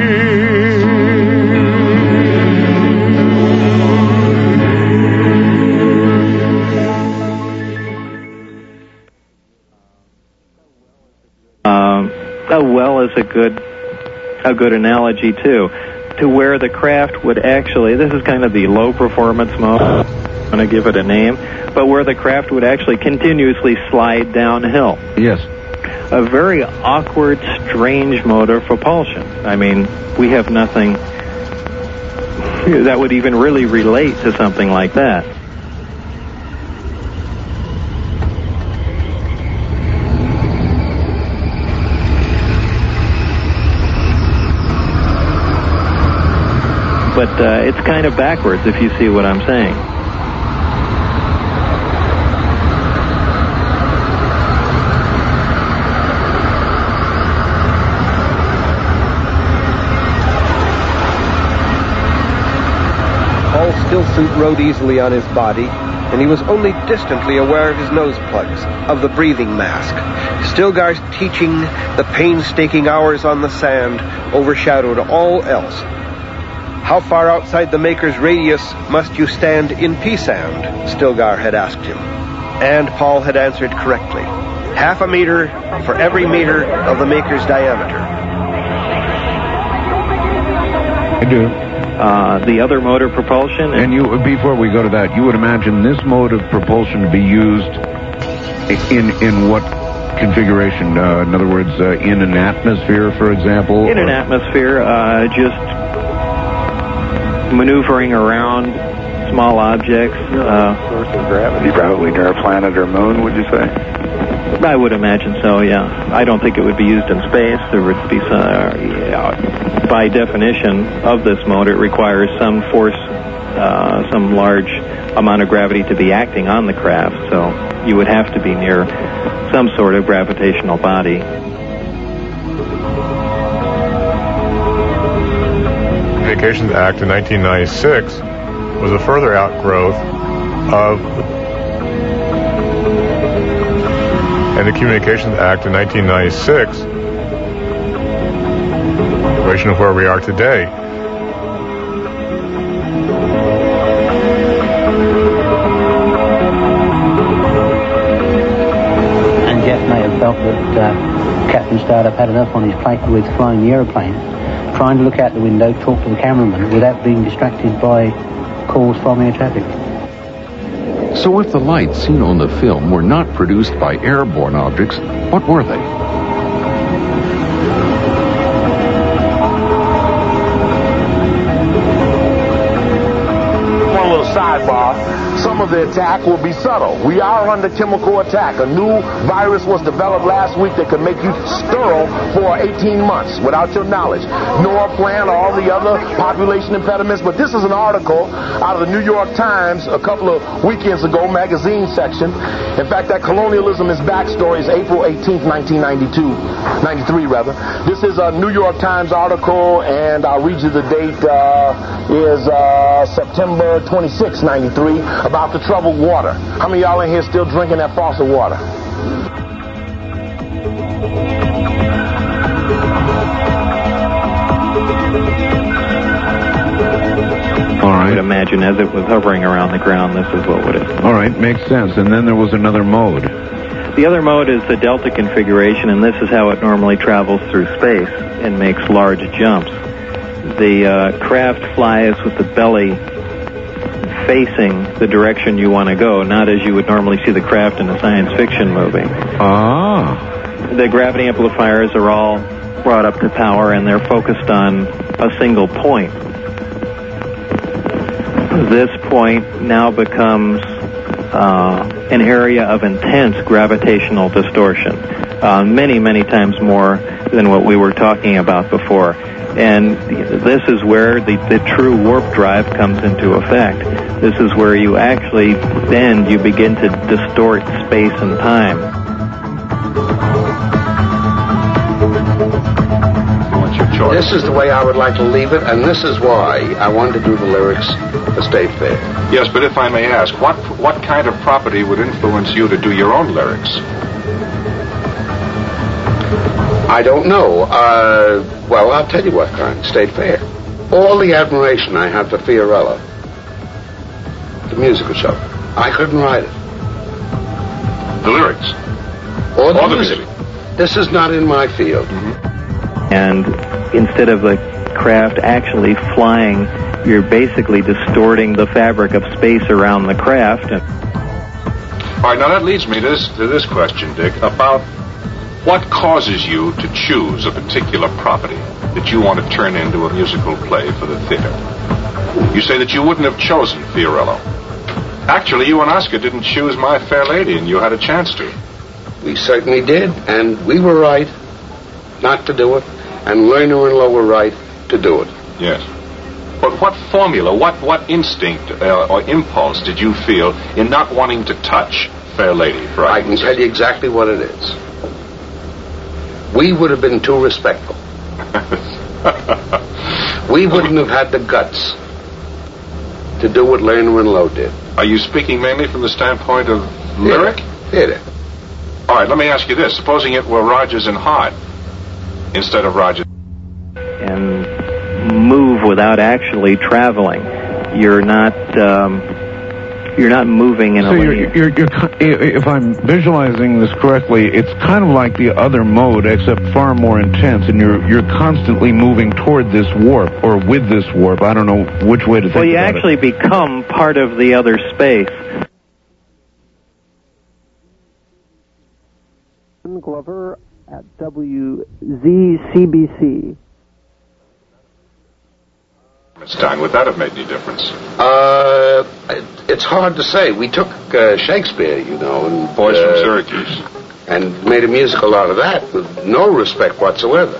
Um, a well is a good, a good analogy too, to where the craft would actually. This is kind of the low performance mode. going to give it a name, but where the craft would actually continuously slide downhill. Yes. A very awkward, strange mode of propulsion. I mean, we have nothing that would even really relate to something like that. But uh, it's kind of backwards, if you see what I'm saying. Paul's stillsuit rode easily on his body, and he was only distantly aware of his nose plugs, of the breathing mask. Stilgar's teaching, the painstaking hours on the sand, overshadowed all else. How far outside the Maker's radius must you stand in P-sand? Stilgar had asked him. And Paul had answered correctly. Half a meter for every meter of the Maker's diameter. I do. Uh, the other mode of propulsion... And you, before we go to that, you would imagine this mode of propulsion to be used in in what configuration? Uh, in other words, uh, in an atmosphere, for example? In an atmosphere, uh, just... maneuvering around small objects. Uh, source of gravity, probably near a planet or moon, would you say? I would imagine so, yeah. I don't think it would be used in space. There would be some, uh, yeah, by definition of this mode, it requires some force, uh, some large amount of gravity to be acting on the craft. So you would have to be near some sort of gravitational body. Communications Act in nineteen ninety-six was a further outgrowth of, and the Communications Act in nineteen ninety-six, situation of where we are today. And Jeff may have felt that uh, Captain Startup had enough on his plate with flying the aeroplane, trying to look out the window, talk to the cameraman without being distracted by calls from air traffic. So if the lights seen on the film were not produced by airborne objects, what were they? One little sidebar. Some of the attack will be subtle. We are under chemical attack. A new virus was developed last week that could make you sterile for eighteen months without your knowledge. Norplant, all the other population impediments. But this is an article out of the New York Times a couple of weekends ago, magazine section. In fact, that colonialism is back story is April eighteenth, nineteen ninety-two, ninety-three rather. This is a New York Times article, and I'll read you the date uh, is uh, September twenty-sixth, ninety-three, about the troubled water. How many of y'all in here still drinking that faucet water? All right. I would imagine as it was hovering around the ground, this is what would have... All right, makes sense. And then there was another mode. The other mode is the delta configuration, and this is how it normally travels through space and makes large jumps. The uh, craft flies with the belly facing the direction you want to go, not as you would normally see the craft in a science fiction movie. Ah. The gravity amplifiers are all brought up to power, and they're focused on a single point. This point now becomes uh, an area of intense gravitational distortion, uh, many, many times more than what we were talking about before. And this is where the, the true warp drive comes into effect. This is where you actually, then you begin to distort space and time. What's your choice? This is the way I would like to leave it, and this is why I wanted to do the lyrics for State Fair. Yes, but if I may ask, what what kind of property would influence you to do your own lyrics? I don't know. Uh, well, I'll tell you what kind. State Fair. All the admiration I have for Fiorello, the musical show, I couldn't write it. The lyrics? Or the, Or the music. music. This is not in my field. And instead of the craft actually flying you're basically distorting the fabric of space around the craft. And all right, now that leads me to this, to this question, Dick, about what causes you to choose a particular property that you want to turn into a musical play for the theater. You say that you wouldn't have chosen Fiorello. Actually, you and Oscar didn't choose My Fair Lady, and you had a chance to. We certainly did, and we were right not to do it, and Lerner and Lowe were right to do it. Yes. But what formula, what, what instinct uh, or impulse did you feel in not wanting to touch Fair Lady? For I can tell you exactly what it is. We would have been too respectful. We wouldn't have had the guts to do what Lerner and Lowe did. Are you speaking mainly from the standpoint of lyric? Theater. All right, let me ask you this. Supposing it were Rodgers and Hart instead of Rodgers and move without actually traveling. You're not um, you're not moving in so a you're, linear. you're, you're, if I'm visualizing this correctly, it's kind of like the other mode, except far more intense, and you're you're constantly moving toward this warp, or with this warp. I don't know which way to think about it. Well, you actually it. become part of the other space. Glover at W Z C B C. Stein, would that have made any difference? Uh, it's hard to say. We took uh, Shakespeare, you know, and Boys uh, from Syracuse, and made a musical out of that with no respect whatsoever.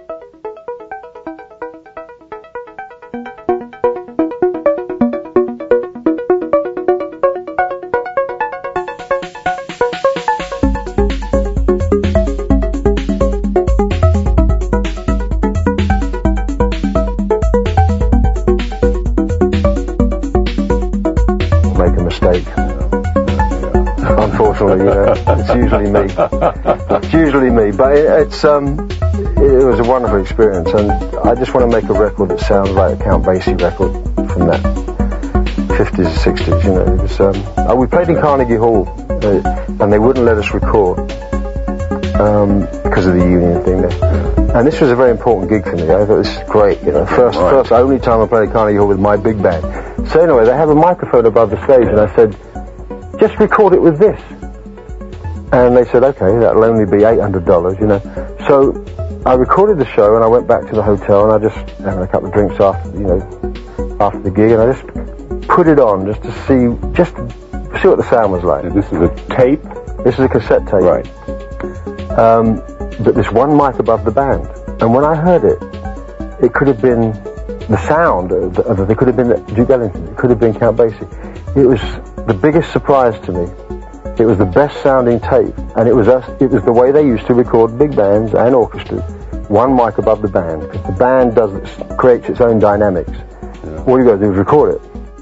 Unfortunately, you know, it's usually me. It's usually me, but it, it's um, it was a wonderful experience, and I just want to make a record that sounds like a Count Basie record from that fifties, sixties. You know, it was, um, we played in Carnegie Hall, uh, and they wouldn't let us record um, because of the union thing there. And this was a very important gig for me. I thought this is great. You know, first, right. first, only time I played at Carnegie Hall with my big band. So anyway, they have a microphone above the stage, and I said, just record it with this. And they said, okay, that'll only be eight hundred dollars, you know. So I recorded the show, and I went back to the hotel, and I just had a couple of drinks after, you know, after the gig, and I just put it on just to see, just to see what the sound was like. This is a tape? This is a cassette tape. Right. Um, but this one mic above the band. And when I heard it, it could have been the sound, of, of, it could have been Duke Ellington, it could have been Count Basie. It was the biggest surprise to me. It was the best sounding tape, and it was us, it was the way they used to record big bands and orchestras. One mic above the band, because the band does creates its own dynamics. Yeah. All you got to do is record it.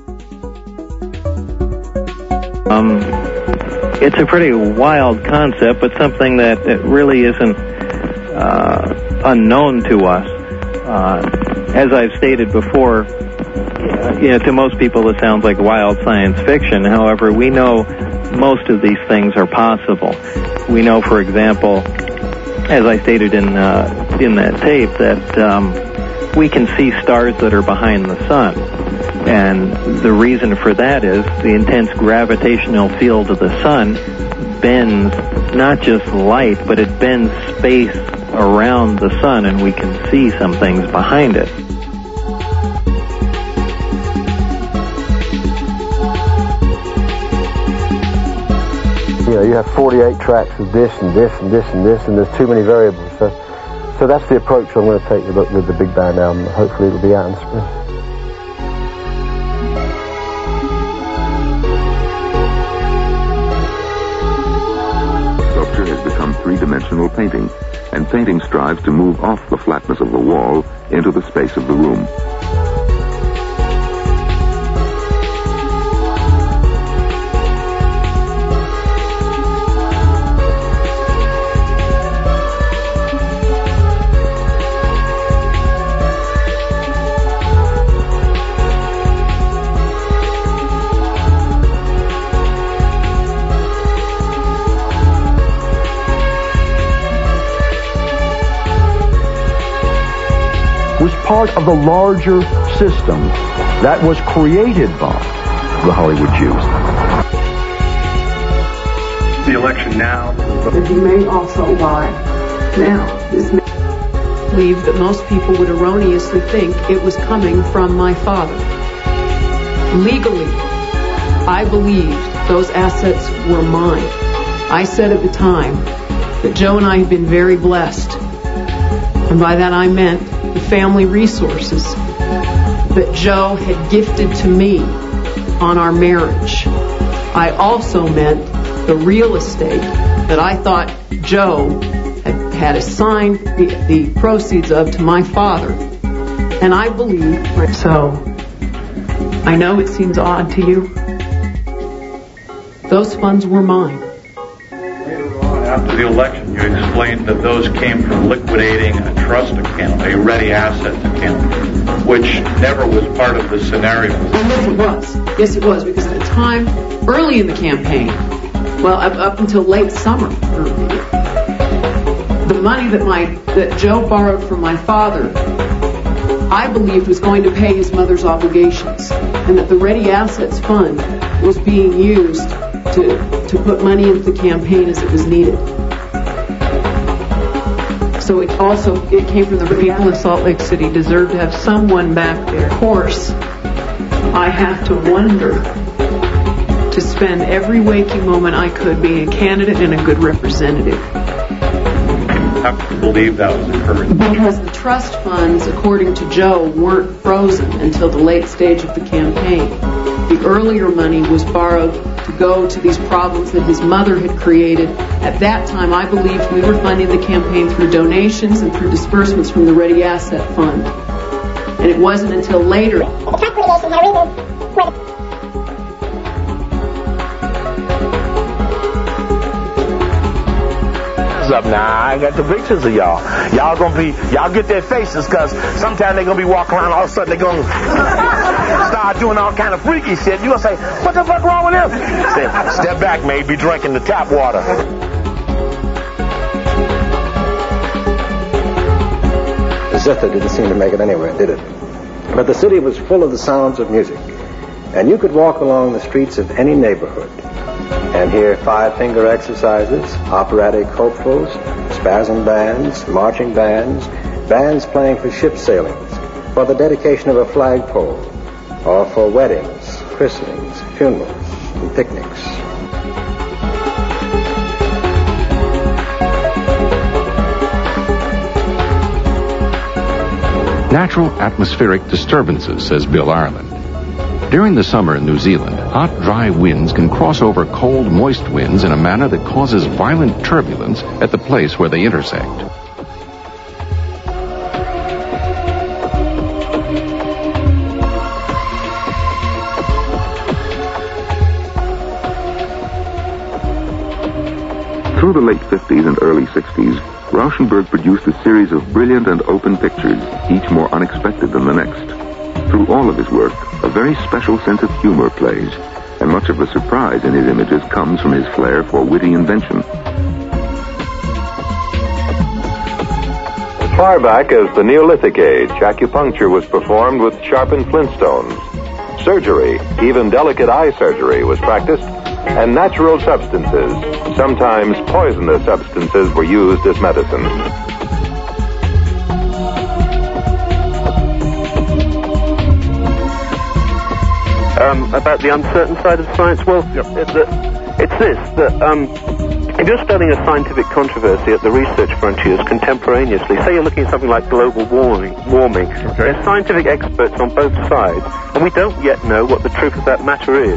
Um, it's a pretty wild concept, but something that it really isn't uh, unknown to us. Uh, as I've stated before, you know, to most people it sounds like wild science fiction. However, we know most of these things are possible. We know, for example, as I stated in uh, in that tape, that um, we can see stars that are behind the sun. And the reason for that is the intense gravitational field of the sun bends not just light, but it bends space around the sun, and we can see some things behind it. You know, you have forty-eight tracks of this and this and this and this, and there's too many variables. So, so that's the approach I'm going to take with, with the big band album. Hopefully it'll be out in spring. Sculpture has become three-dimensional painting, and painting strives to move off the flatness of the wall into the space of the room. Was part of the larger system that was created by the Hollywood Jews. The election now. And he may also lie now. This may believe that most people would erroneously think it was coming from my father. Legally, I believed those assets were mine. I said at the time that Joe and I had been very blessed. And by that I meant the family resources that Joe had gifted to me on our marriage. I also meant the real estate that I thought Joe had, had assigned the, the proceeds of to my father. And I believe, so I know it seems odd to you, those funds were mine. After the election, you explained that those came from liquidating a trust account, a ready assets account, which never was part of the scenario. Well, yes, it was. Yes, it was, because at the time, early in the campaign, well, up, up until late summer, the money that my that Joe borrowed from my father, I believed was going to pay his mother's obligations, and that the Ready Assets Fund was being used to, to put money into the campaign as it was needed. So it also, it came from the people in Salt Lake City deserve to have someone back there. Of course, I have to wonder to spend every waking moment I could being a candidate and a good representative. How could you believe that was occurring? Because the trust funds, according to Joe, weren't frozen until the late stage of the campaign. The earlier money was borrowed to go to these problems that his mother had created. At that time, I believed we were funding the campaign through donations and through disbursements from the Ready Asset Fund. And it wasn't until later. Up now, I got the pictures of y'all. Y'all gonna be, y'all get their faces, cause sometimes they're gonna be walking around, all of a sudden they're gonna start doing all kind of freaky shit. You gonna say, what the fuck wrong with him? Say, step back, man, be drinking the tap water. The zither didn't seem to make it anywhere, did it? But the city was full of the sounds of music, and you could walk along the streets of any neighborhood and hear five-finger exercises, operatic hopefuls, spasm bands, marching bands, bands playing for ship sailings, for the dedication of a flagpole, or for weddings, christenings, funerals, and picnics. Natural atmospheric disturbances, says Bill Ireland. During the summer in New Zealand, hot, dry winds can cross over cold, moist winds in a manner that causes violent turbulence at the place where they intersect. Through the late fifties and early sixties, Rauschenberg produced a series of brilliant and open pictures, each more unexpected than the next. Through all of his work, a very special sense of humor plays, and much of the surprise in his images comes from his flair for witty invention. As far back as the Neolithic age, acupuncture was performed with sharpened flintstones. Surgery, even delicate eye surgery, was practiced, and natural substances, sometimes poisonous substances, were used as medicine. Um, about the uncertain side of science, well, yep. it, the, it's this, that um, if you're studying a scientific controversy at the research frontiers contemporaneously, say you're looking at something like global warming, warming okay. There's scientific experts on both sides, and we don't yet know what the truth of that matter is.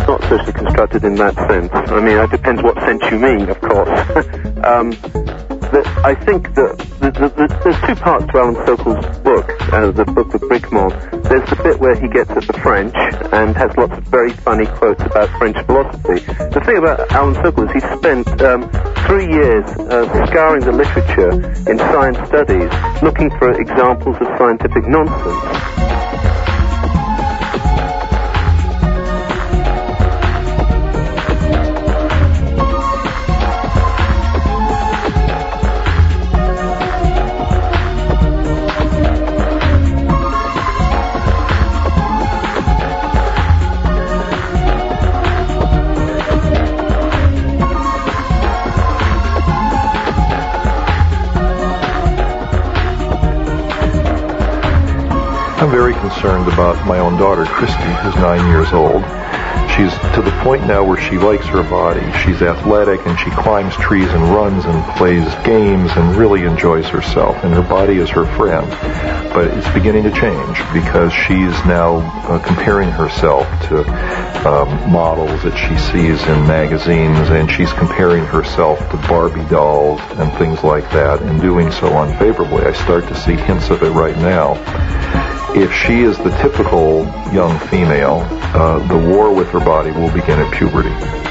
not socially constructed in that sense. I mean, it depends what sense you mean, of course. um, the, I think that the, the, the, there's two parts to Alan Sokol's book, uh, the book with Bricmont. There's the bit where he gets at the French and has lots of very funny quotes about French philosophy. The thing about Alan Sokol is he spent um, three years uh, scouring the literature in science studies, looking for examples of scientific nonsense. I'm very concerned about my own daughter, Christy, who's nine years old. She's to the point now where she likes her body. She's athletic and she climbs trees and runs and plays games and really enjoys herself, and her body is her friend. But it's beginning to change because she's now uh, comparing herself to um, models that she sees in magazines, and she's comparing herself to Barbie dolls and things like that, and doing so unfavorably. I start to see hints of it right now. If she is the typical young female, uh, the war with her body will begin at puberty.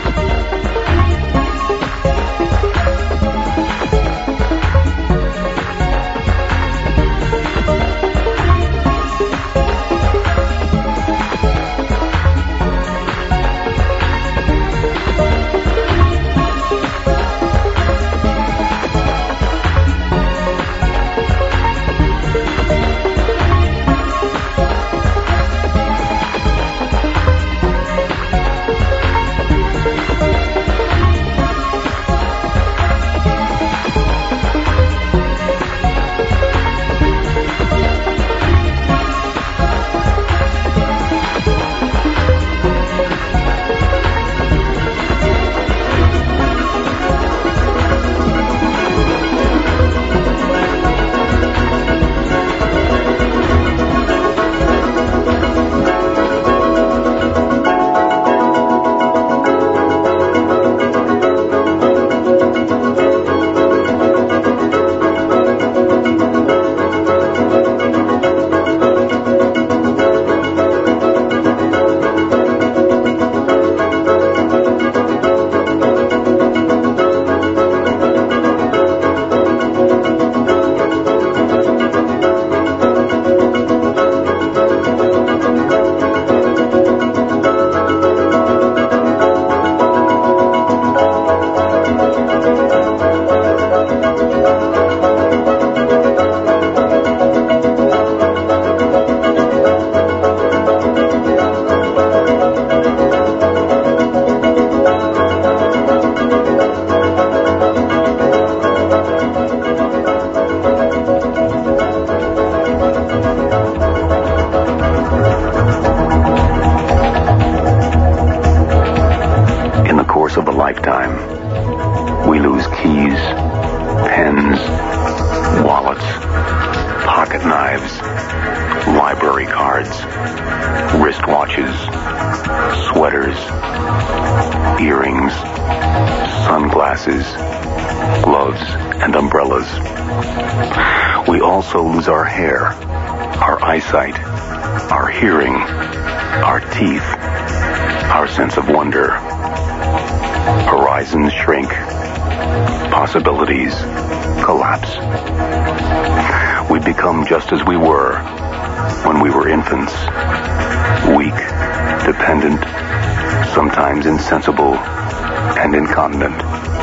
Our hair, our eyesight, our hearing, our teeth, our sense of wonder. Horizons shrink. Possibilities collapse. We become just as we were when we were infants. Weak, dependent, sometimes insensible, and incontinent.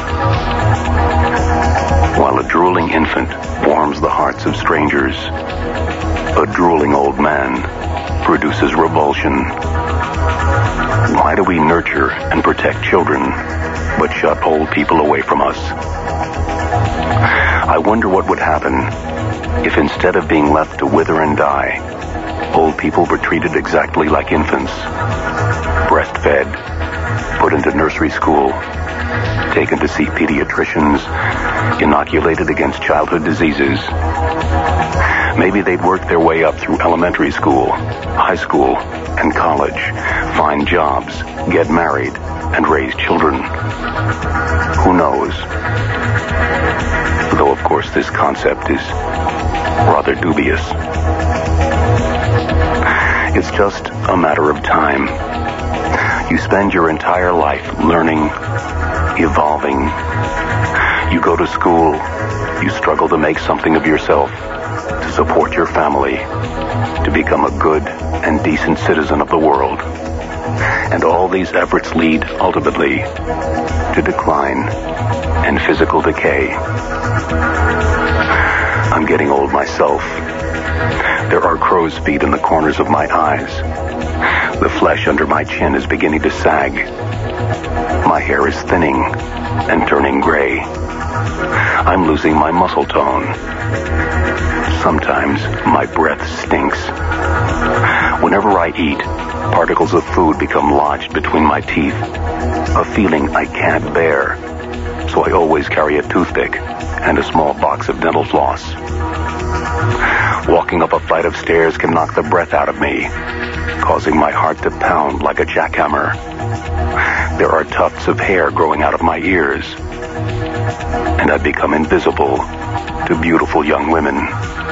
While a drooling infant warms the hearts of strangers, a drooling old man produces revulsion. Why do we nurture and protect children, but shut old people away from us? I wonder what would happen if instead of being left to wither and die, old people were treated exactly like infants, breastfed, put into nursery school, taken to see pediatricians, inoculated against childhood diseases. Maybe they'd work their way up through elementary school, high school, and college, find jobs, get married, and raise children. Who knows? Though, of course, this concept is rather dubious. It's just a matter of time. You spend your entire life learning, evolving. You go to school, you struggle to make something of yourself, to support your family, to become a good and decent citizen of the world. And all these efforts lead, ultimately, to decline and physical decay. I'm getting old myself. There are crow's feet in the corners of my eyes. The flesh under my chin is beginning to sag. My hair is thinning and turning gray. I'm losing my muscle tone. Sometimes my breath stinks. Whenever I eat, particles of food become lodged between my teeth, a feeling I can't bear. So I always carry a toothpick and a small box of dental floss. Walking up a flight of stairs can knock the breath out of me, causing my heart to pound like a jackhammer. There are tufts of hair growing out of my ears, and I've become invisible to beautiful young women.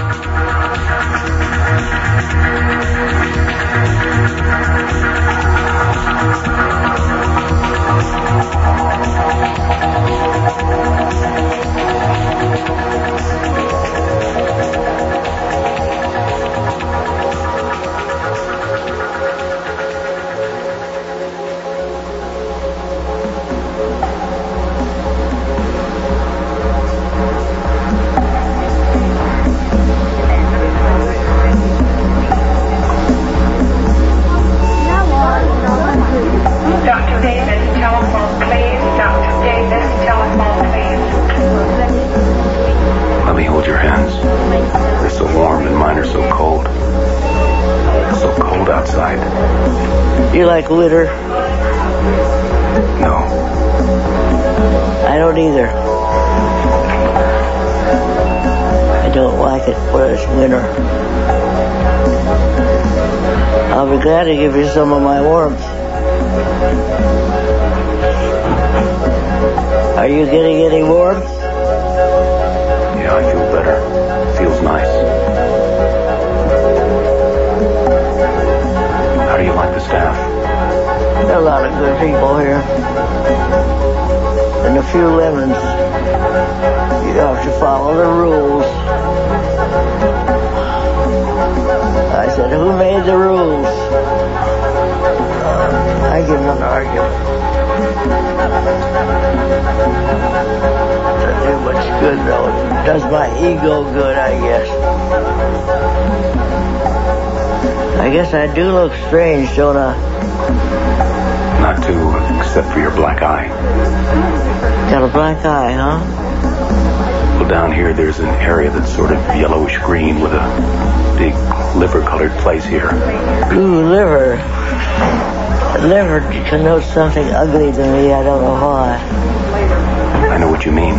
You like litter? No. I don't either. I don't like it when it's winter. I'll be glad to give you some of my warmth. Are you getting any warmth? Yeah, I feel better. Feels nice. How do you like the staff? There are a lot of good people here. And a few lemons. You have to follow the rules. I said, who made the rules? Uh, I give them an argument. Doesn't do much good, though. It does my ego good, I guess. I guess I do look strange, don't I? Not too, except for your black eye. Got a black eye, huh? Well, down here there's an area that's sort of yellowish green with a big liver-colored place here. Ooh, liver. Liver connotes something ugly to me. I don't know why. I know what you mean.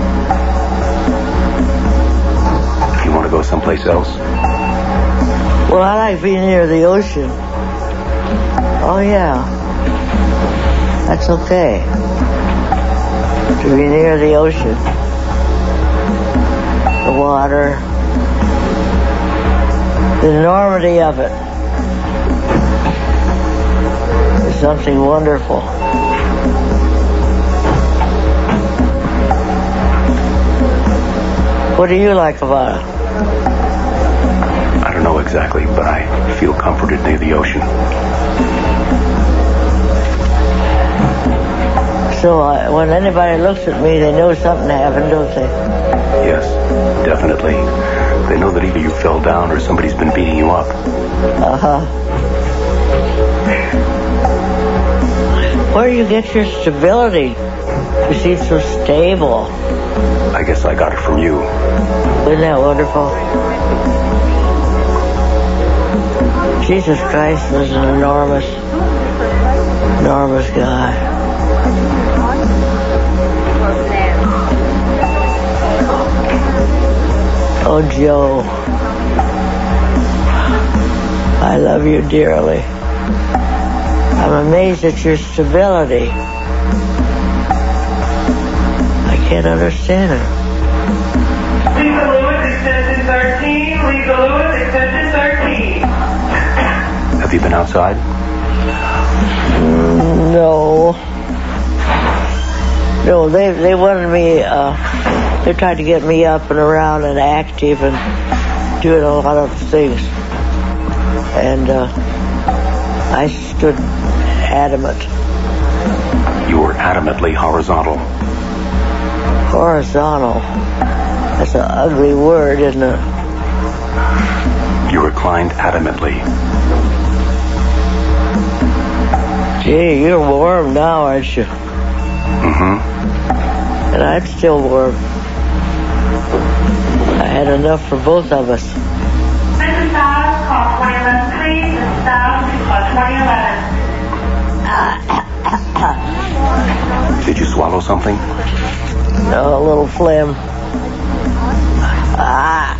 You want to go someplace else? Well, I like being near the ocean. Oh, yeah. That's okay. To be near the ocean. The water. The enormity of it is something wonderful. What do you like about it? I don't know exactly, but I feel comforted near the ocean. So uh, when anybody looks at me, they know something happened, don't they? Yes, definitely. They know that either you fell down or somebody's been beating you up. Uh-huh. Where do you get your stability? You seem so stable. I guess I got it from you. Isn't that wonderful? Jesus Christ was an enormous, enormous guy. Oh, Joe, I love you dearly. I'm amazed at your stability. I can't understand it. Lisa Lewis, extension thirteen. Lisa Lewis, extension thirteen. Have you been outside? Mm, no. No, they they wanted me, uh, they tried to get me up and around and active and doing a lot of things. And uh, I stood adamant. You were adamantly horizontal. Horizontal? That's an ugly word, isn't it? You reclined adamantly. Gee, you're warm now, aren't you? Mm-hmm. And I'm still warm. I had enough for both of us. Missus Dawes, call twenty eleven, please. Missus Dawes, call twenty eleven. Did you swallow something? No, a little phlegm. Ah.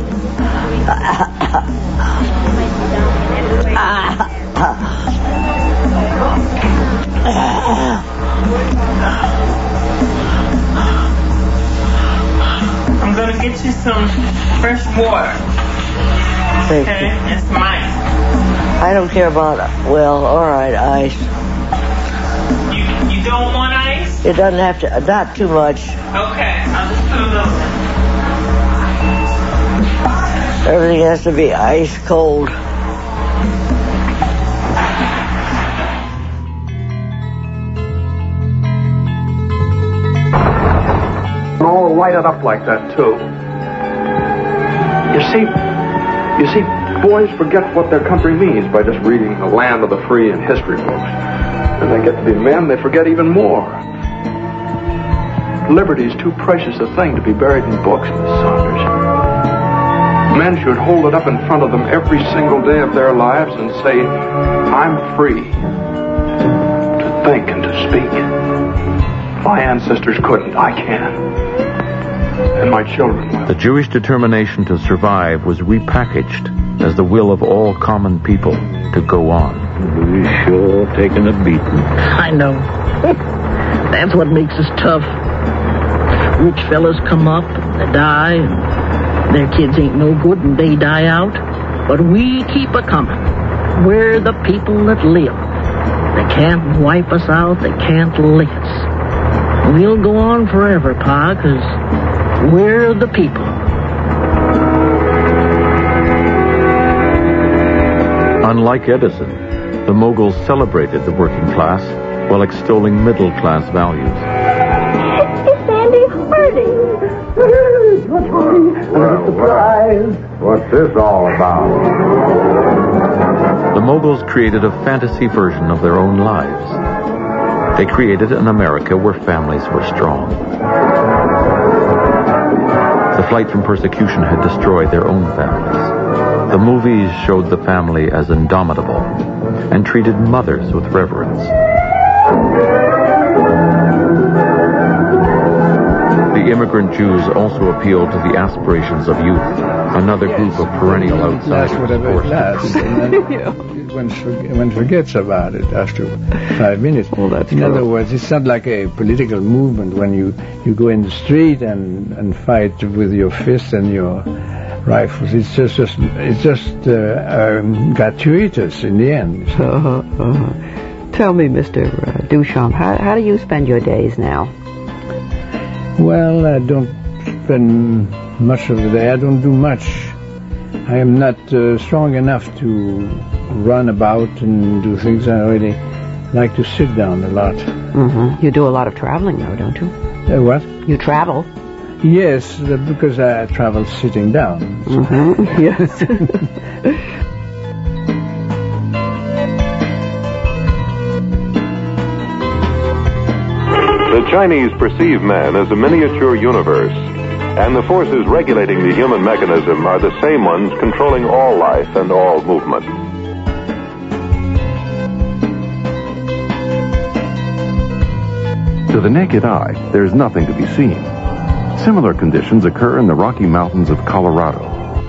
I'm going to get you some fresh water. Thank okay? you. And some ice. I don't care about, well, all right, ice. You, you don't want ice? It doesn't have to, not too much. Okay, I'll just put a little. Everything has to be ice cold. All lighted up like that, too. You see, you see, boys forget what their country means by just reading The Land of the Free in history books. When they get to be men, they forget even more. Liberty is too precious a thing to be buried in books, Miss Saunders. Men should hold it up in front of them every single day of their lives and say, I'm free to think and to speak. My ancestors couldn't, I can. And my children will. The Jewish determination to survive was repackaged as the will of all common people to go on. We've sure taken a beating. I know. That's what makes us tough. Rich fellas come up, and they die, and their kids ain't no good, and they die out. But we keep a-coming. We're the people that live. They can't wipe us out. They can't lick us. We'll go on forever, Pa, 'cause we're the people. Unlike Edison, the Moguls celebrated the working class while extolling middle-class values. It's Sandy Harding. Well, well, what's this all about? The Moguls created a fantasy version of their own lives. They created an America where families were strong. The flight from persecution had destroyed their own families. The movies showed the family as indomitable and treated mothers with reverence. The immigrant Jews also appealed to the aspirations of youth, another group of perennial outsiders. That's whatever it lasts. And then one, forg- one forgets about it after five minutes. Well, that's in true. other words, it's not like a political movement when you, you go in the street and, and fight with your fists and your rifles. It's just, just it's just uh, um, gratuitous in the end. So. Uh-huh, uh-huh. Tell me, Mister Uh, Duchamp, how, how do you spend your days now? Well, I don't spend much of the day. I don't do much. I am not uh, strong enough to run about and do things. I really like to sit down a lot. Mm-hmm. You do a lot of traveling, though, don't you? Uh, what? You travel. Yes, uh, because I travel sitting down. So. Mm-hmm. Yes. The Chinese perceive man as a miniature universe, and the forces regulating the human mechanism are the same ones controlling all life and all movement. To the naked eye, there's nothing to be seen. Similar conditions occur in the Rocky Mountains of Colorado.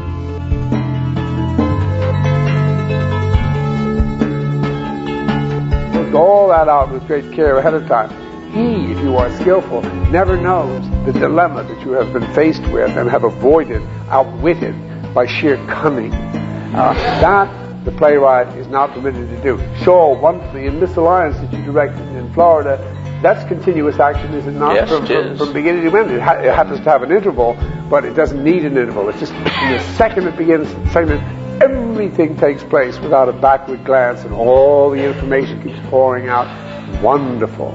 All that out with great care ahead of time. He, if you are skillful, never knows the dilemma that you have been faced with and have avoided, outwitted by sheer cunning. Uh, that the playwright is not permitted to do. Shaw, wonderfully, in Misalliance that you directed in Florida, that's continuous action, is it not? Yes, from, it from, is. from beginning to end. It, ha- it happens to have an interval, but it doesn't need an interval. It's just from the second it begins, the second everything takes place without a backward glance, and all the information keeps pouring out. Wonderful.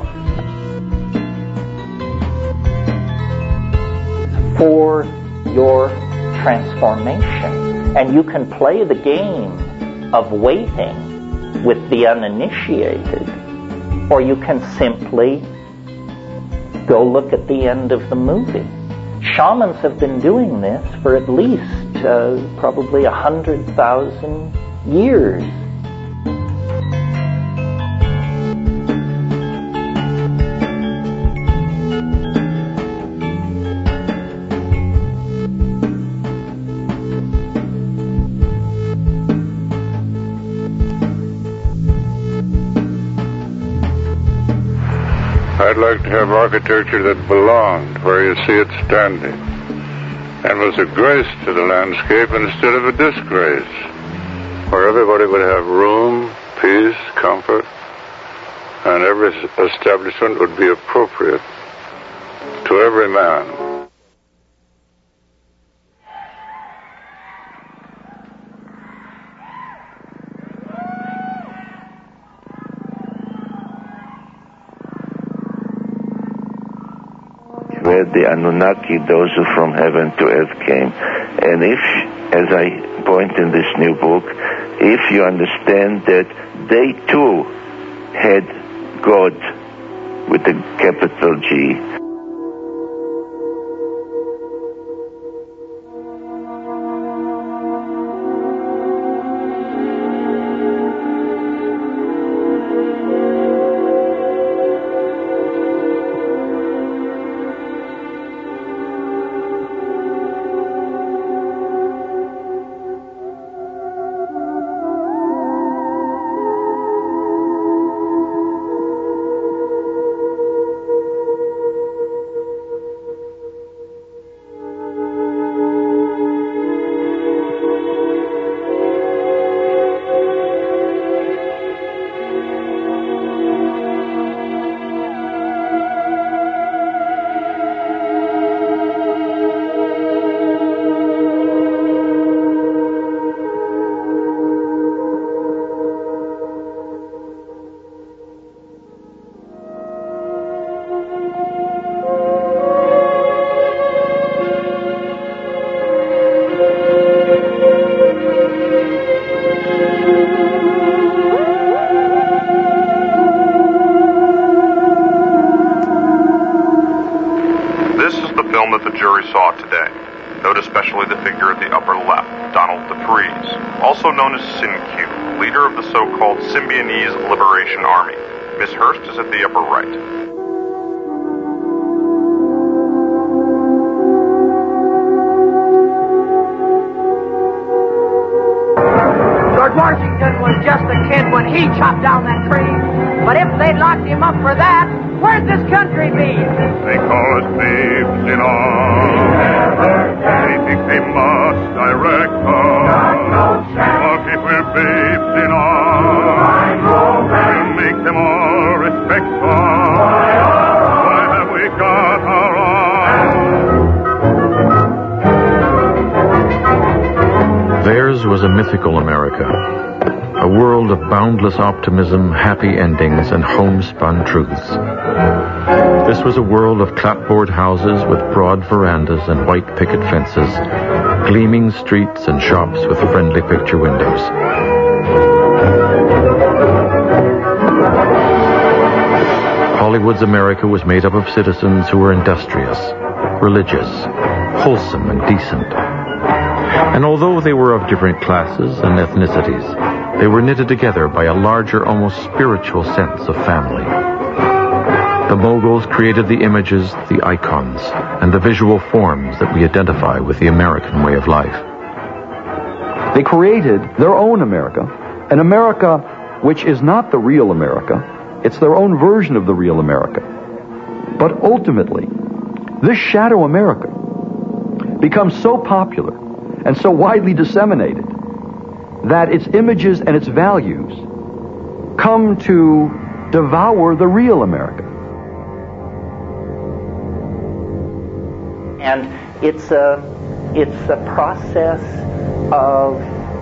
For your transformation. And you can play the game of waiting with the uninitiated, or you can simply go look at the end of the movie. Shamans have been doing this for at least uh, probably a hundred thousand years. I'd like to have architecture that belonged where you see it standing, and was a grace to the landscape instead of a disgrace, where everybody would have room, peace, comfort, and every establishment would be appropriate to every man. Where the Anunnaki, those who from heaven to earth came. And if, as I point in this new book, if you understand that they too had God with a capital G. Also known as Sin-Q, leader of the so-called Symbionese Liberation Army. Miss Hurst is at the upper right. George Washington was just a kid when he chopped down that tree. But if they'd locked him up for that, where'd this country be? They call us babes in arms. They think they must direct us. But if we're babes in arms, we'll make them all respect us. Why have we got our arms? Theirs was a mythical America, a world of boundless optimism, happy endings, and homespun truths. This was a world of clapboard houses with broad verandas and white picket fences, gleaming streets and shops with friendly picture windows. Hollywood's America was made up of citizens who were industrious, religious, wholesome, and decent. And although they were of different classes and ethnicities, they were knitted together by a larger, almost spiritual sense of family. The moguls created the images, the icons, and the visual forms that we identify with the American way of life. They created their own America, an America which is not the real America. It's their own version of the real America. But ultimately, this shadow America becomes so popular and so widely disseminated that its images and its values come to devour the real America. And it's a, it's a process of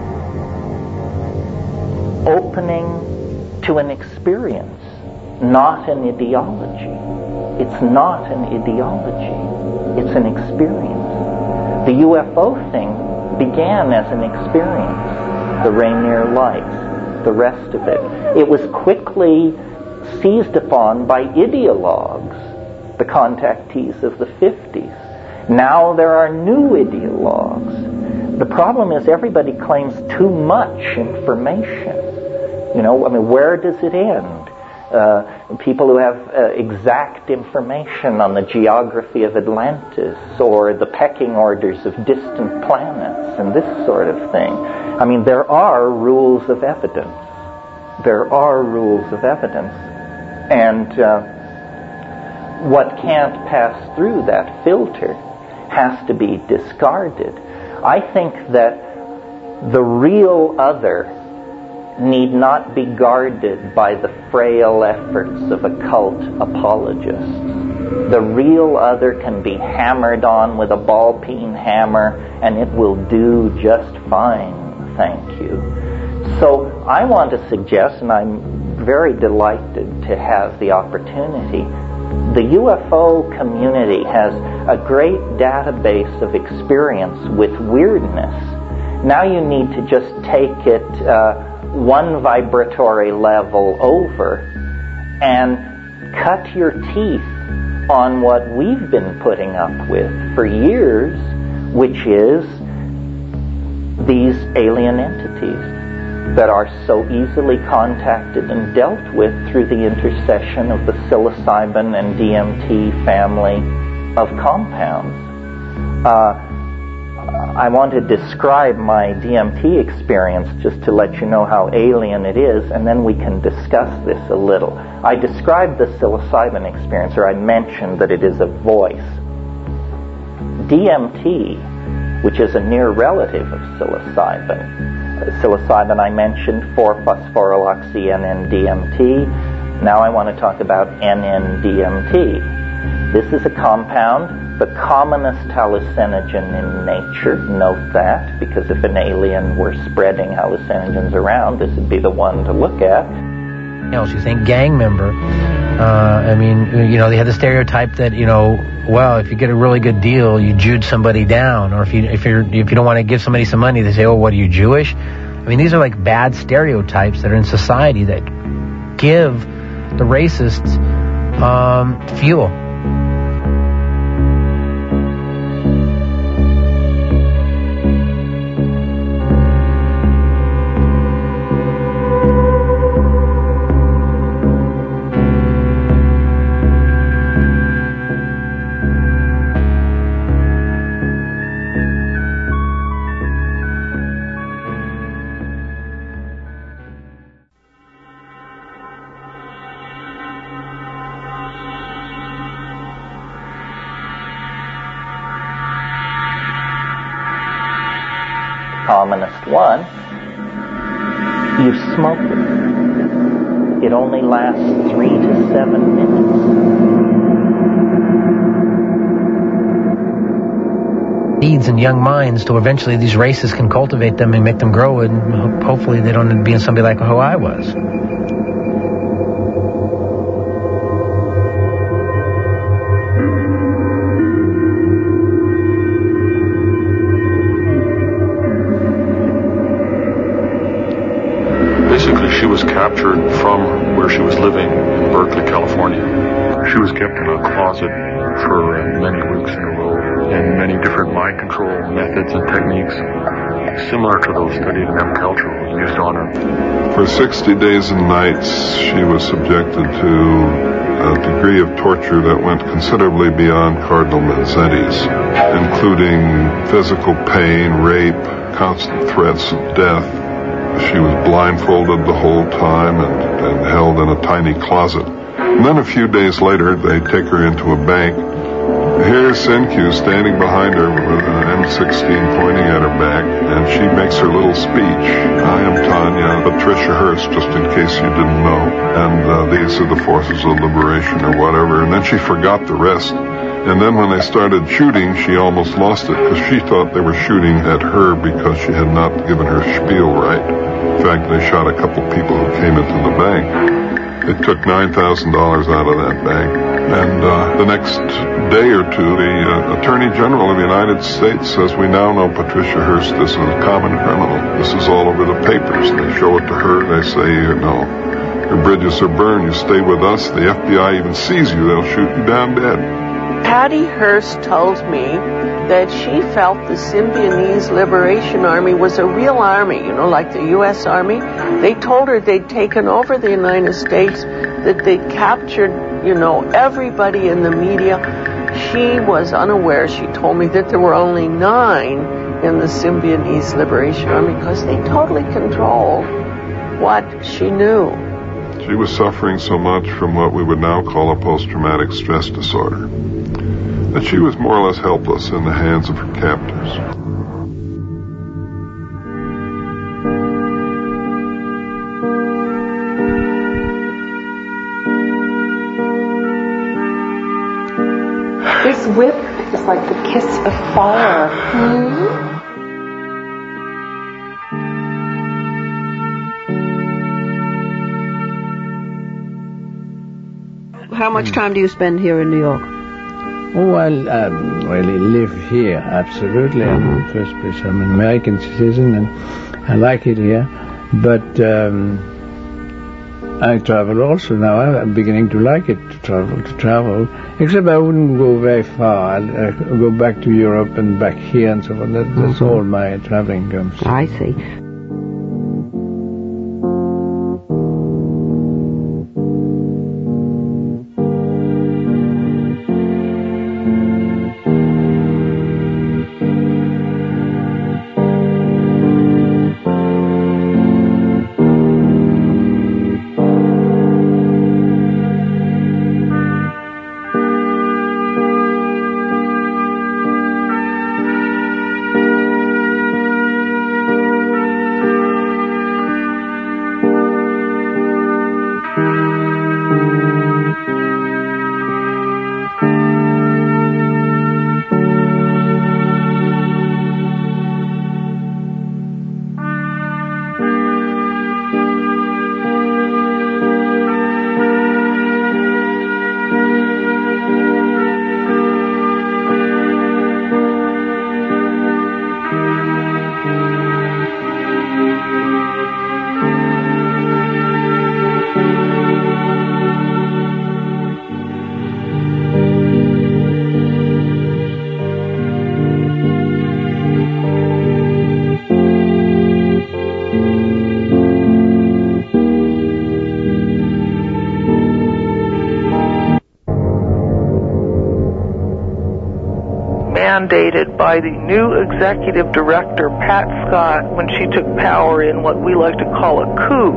opening to an experience, not an ideology. It's not an ideology. It's an experience. The U F O thing began as an experience. The Rainier Lights, the rest of it. It was quickly seized upon by ideologues, the contactees of the fifties. Now there are new ideologues. The problem is everybody claims too much information. You know, I mean, where does it end? Uh, people who have uh, exact information on the geography of Atlantis or the pecking orders of distant planets and this sort of thing. I mean, there are rules of evidence. There are rules of evidence. And uh, what can't pass through that filter has to be discarded. I think that the real other need not be guarded by the frail efforts of occult apologists. The real other can be hammered on with a ball-peen hammer and it will do just fine, thank you. So I want to suggest, and I'm very delighted to have the opportunity, the U F O community has a great database of experience with weirdness. Now you need to just take it uh, one vibratory level over and cut your teeth on what we've been putting up with for years, which is these alien entities that are so easily contacted and dealt with through the intercession of the psilocybin and D M T family of compounds. Uh, I want to describe my D M T experience just to let you know how alien it is, and then we can discuss this a little. I described the psilocybin experience, or I mentioned that it is a voice. D M T, which is a near relative of psilocybin, psilocybin I mentioned, four phosphoryloxy N N D M T. Now I want to talk about N N D M T. This is a compound, the commonest hallucinogen in nature. Note that, because if an alien were spreading hallucinogens around, this would be the one to look at. Else you think gang member. Uh, I mean, you know, they had the stereotype that, you know, well, if you get a really good deal, you Jewed somebody down, or if you if you're if you don't want to give somebody some money, they say, oh, what are you, Jewish? I mean, these are like bad stereotypes that are in society that give the racists um, fuel. Commonest one, you smoke it. It only lasts three to seven minutes. Seeds in young minds to eventually these races can cultivate them and make them grow, and hopefully they don't end up being somebody like who I was. She was captured from where she was living in Berkeley, California. She was kept in a closet for uh, many weeks in a row, and many different mind control methods and techniques similar to those studied in M Culture were used on her. For sixty days and nights, she was subjected to a degree of torture that went considerably beyond Cardinal Manzetti's, including physical pain, rape, constant threats of death. She was blindfolded the whole time and, and held in a tiny closet. And then a few days later, they take her into a bank. Here's Senkyu standing behind her with an M sixteen pointing at her back, and she makes her little speech. I am Tanya, Patricia Hearst, just in case you didn't know, and uh, these are the forces of liberation or whatever. And then she forgot the rest. And then when they started shooting, she almost lost it because she thought they were shooting at her because she had not given her spiel right. In fact, they shot a couple people who came into the bank. They took nine thousand dollars out of that bank. And uh, the next day or two, the uh, Attorney General of the United States says, we now know Patricia Hearst is a common criminal. This is all over the papers. They show it to her. They say, no, your bridges are burned. You stay with us. The F B I even sees you. They'll shoot you down dead. Patty Hearst told me that she felt the Symbionese Liberation Army was a real army, you know, like the U S Army. They told her they'd taken over the United States, that they'd captured, you know, everybody in the media. She was unaware. She told me that there were only nine in the Symbionese Liberation Army because they totally controlled what she knew. She was suffering so much from what we would now call a post-traumatic stress disorder that she was more or less helpless in the hands of her captors. This whip is like the kiss of fire. Mm-hmm. How much time do you spend here in New York? Oh, I um, really live here, absolutely. In the first place, I'm an American citizen, and I like it here. But um, I travel also now. I'm beginning to like it, to travel, to travel. Except I wouldn't go very far. I'll uh, go back to Europe and back here and so on. That, that's mm-hmm. all my traveling comes. I see. Mandated by the new executive director, Pat Scott, when she took power in what we like to call a coup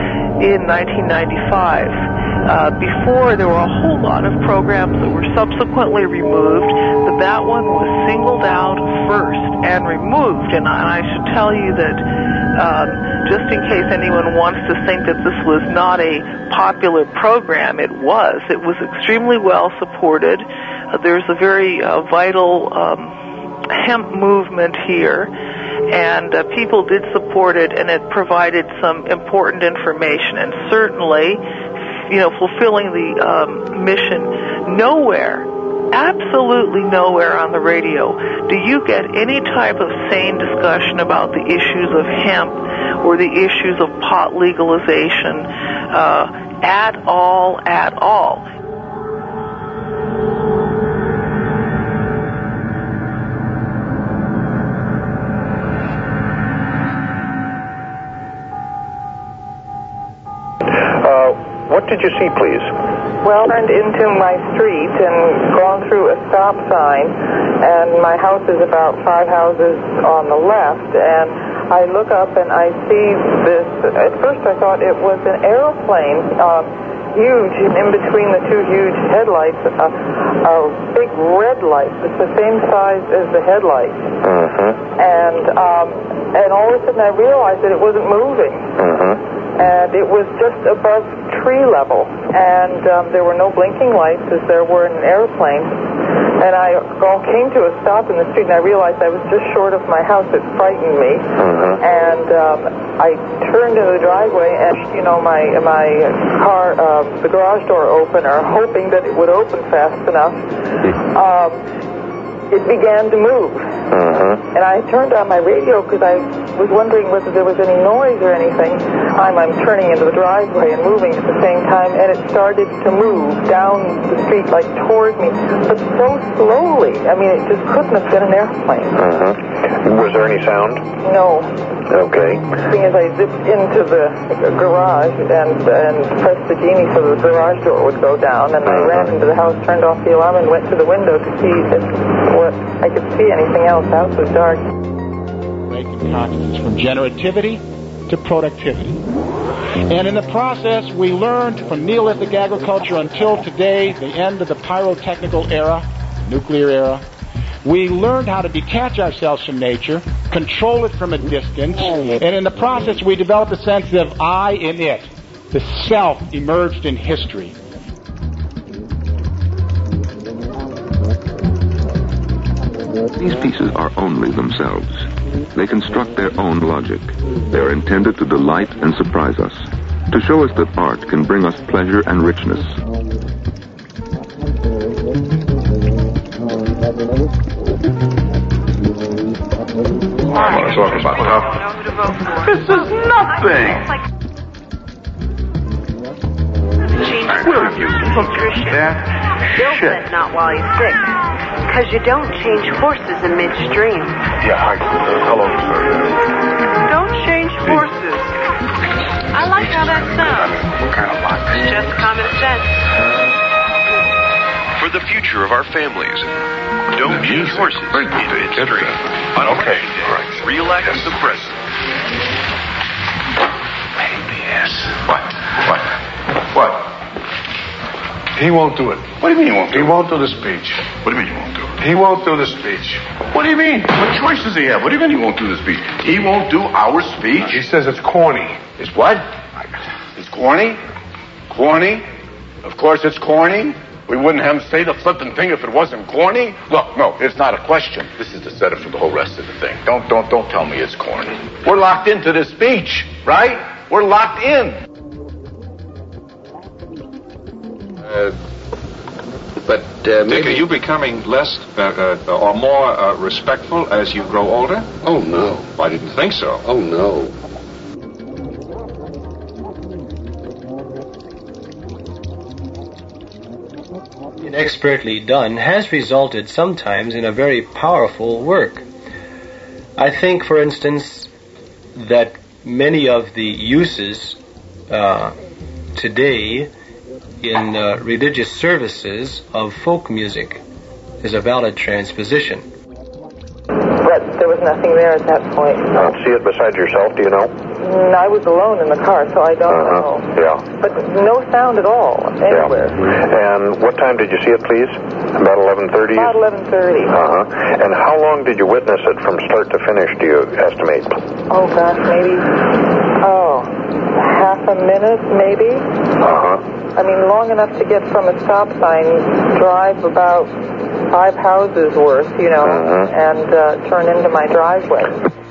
in nineteen ninety-five. Uh, before, there were a whole lot of programs that were subsequently removed, but that one was singled out first and removed. And I, I should tell you that um, just in case anyone wants to think that this was not a popular program, it was. It was extremely well supported. Uh, there's a very uh, vital um, hemp movement here, and uh, people did support it, and it provided some important information, and certainly, you know, fulfilling the um, mission. Nowhere, absolutely nowhere on the radio do you get any type of sane discussion about the issues of hemp or the issues of pot legalization uh, at all, at all. What did you see, please? well, turned into my street and gone through a stop sign, and my house is about five houses on the left, and I look up and I see this. At first I thought it was an aeroplane, uh, huge, and in between the two huge headlights, uh, a big red light. It's the same size as the headlight. Mm-hmm. And, um, and all of a sudden I realized that it wasn't moving. Mm-hmm. And it was just above tree level, and um, there were no blinking lights as there were in an airplane. And I all came to a stop in the street, and I realized I was just short of my house. It frightened me. Mm-hmm. And um, I turned into the driveway, and you know, my my car, uh, the garage door opener, hoping that it would open fast enough. Um, it began to move. Mm-hmm. And I turned on my radio because I was wondering whether there was any noise or anything. I'm, I'm turning into the driveway and moving at the same time, and it started to move down the street, like toward me, but so slowly. I mean, it just couldn't have been an airplane. Mm-hmm. Was there any sound? No. Okay. The thing is, I zipped into the garage and, and pressed the genie so the garage door would go down, and I ran into the house, turned off the alarm, and went to the window to see if what I could see anything else. The house was dark. Making consciousness from generativity to productivity. And in the process, we learned from Neolithic agriculture until today, the end of the pyrotechnical era, nuclear era, we learned how to detach ourselves from nature, control it from a distance, and in the process we developed a sense of I in it. The self emerged in history. These pieces are only themselves. They construct their own logic. They are intended to delight and surprise us, to show us that art can bring us pleasure and richness. What are you talking about, huh? This is nothing! Will you look at that? Bill said not while he's sick. Because you don't change horses in midstream. Yeah, hi. Uh, hello, sir. Don't change horses. I like how that sounds. What kind of luck? Just common sense. For the future of our families, don't change horses in midstream. Okay, right. Relax the present. Yes. What? What? What? He won't do it. What do you mean he won't do it? He won't do the speech. What do you mean he won't do it? He won't do the speech. What do you mean? What choice does he have? What do you mean he won't do the speech? He won't do our speech? He says it's corny. It's what? It's corny? Corny? Of course it's corny. We wouldn't have him say the flippin' thing if it wasn't corny. Look, no, it's not a question. This is the setup for the whole rest of the thing. Don't, don't, don't tell me it's corny. We're locked into this speech, right? We're locked in. Uh, but, uh, Dick, are you becoming less uh, uh, or more uh, respectful as you grow older? Oh, no. I didn't think so. Oh, no. Expertly done has resulted sometimes in a very powerful work. I think, for instance, that many of the uses uh, today in uh, religious services of folk music is a valid transposition. But there was nothing there at that point. I don't see it beside yourself, do you know? Mm, I was alone in the car, so I don't uh-huh. know. Yeah. But no sound at all, anywhere. Yeah. And what time did you see it, please? About eleven thirty? About eleven thirty. Uh-huh. And how long did you witness it from start to finish, do you estimate? Oh, gosh, maybe, oh, half a minute, maybe? Uh-huh. I mean, long enough to get from a stop sign, drive about five houses worth, you know, uh-huh. and uh, turn into my driveway.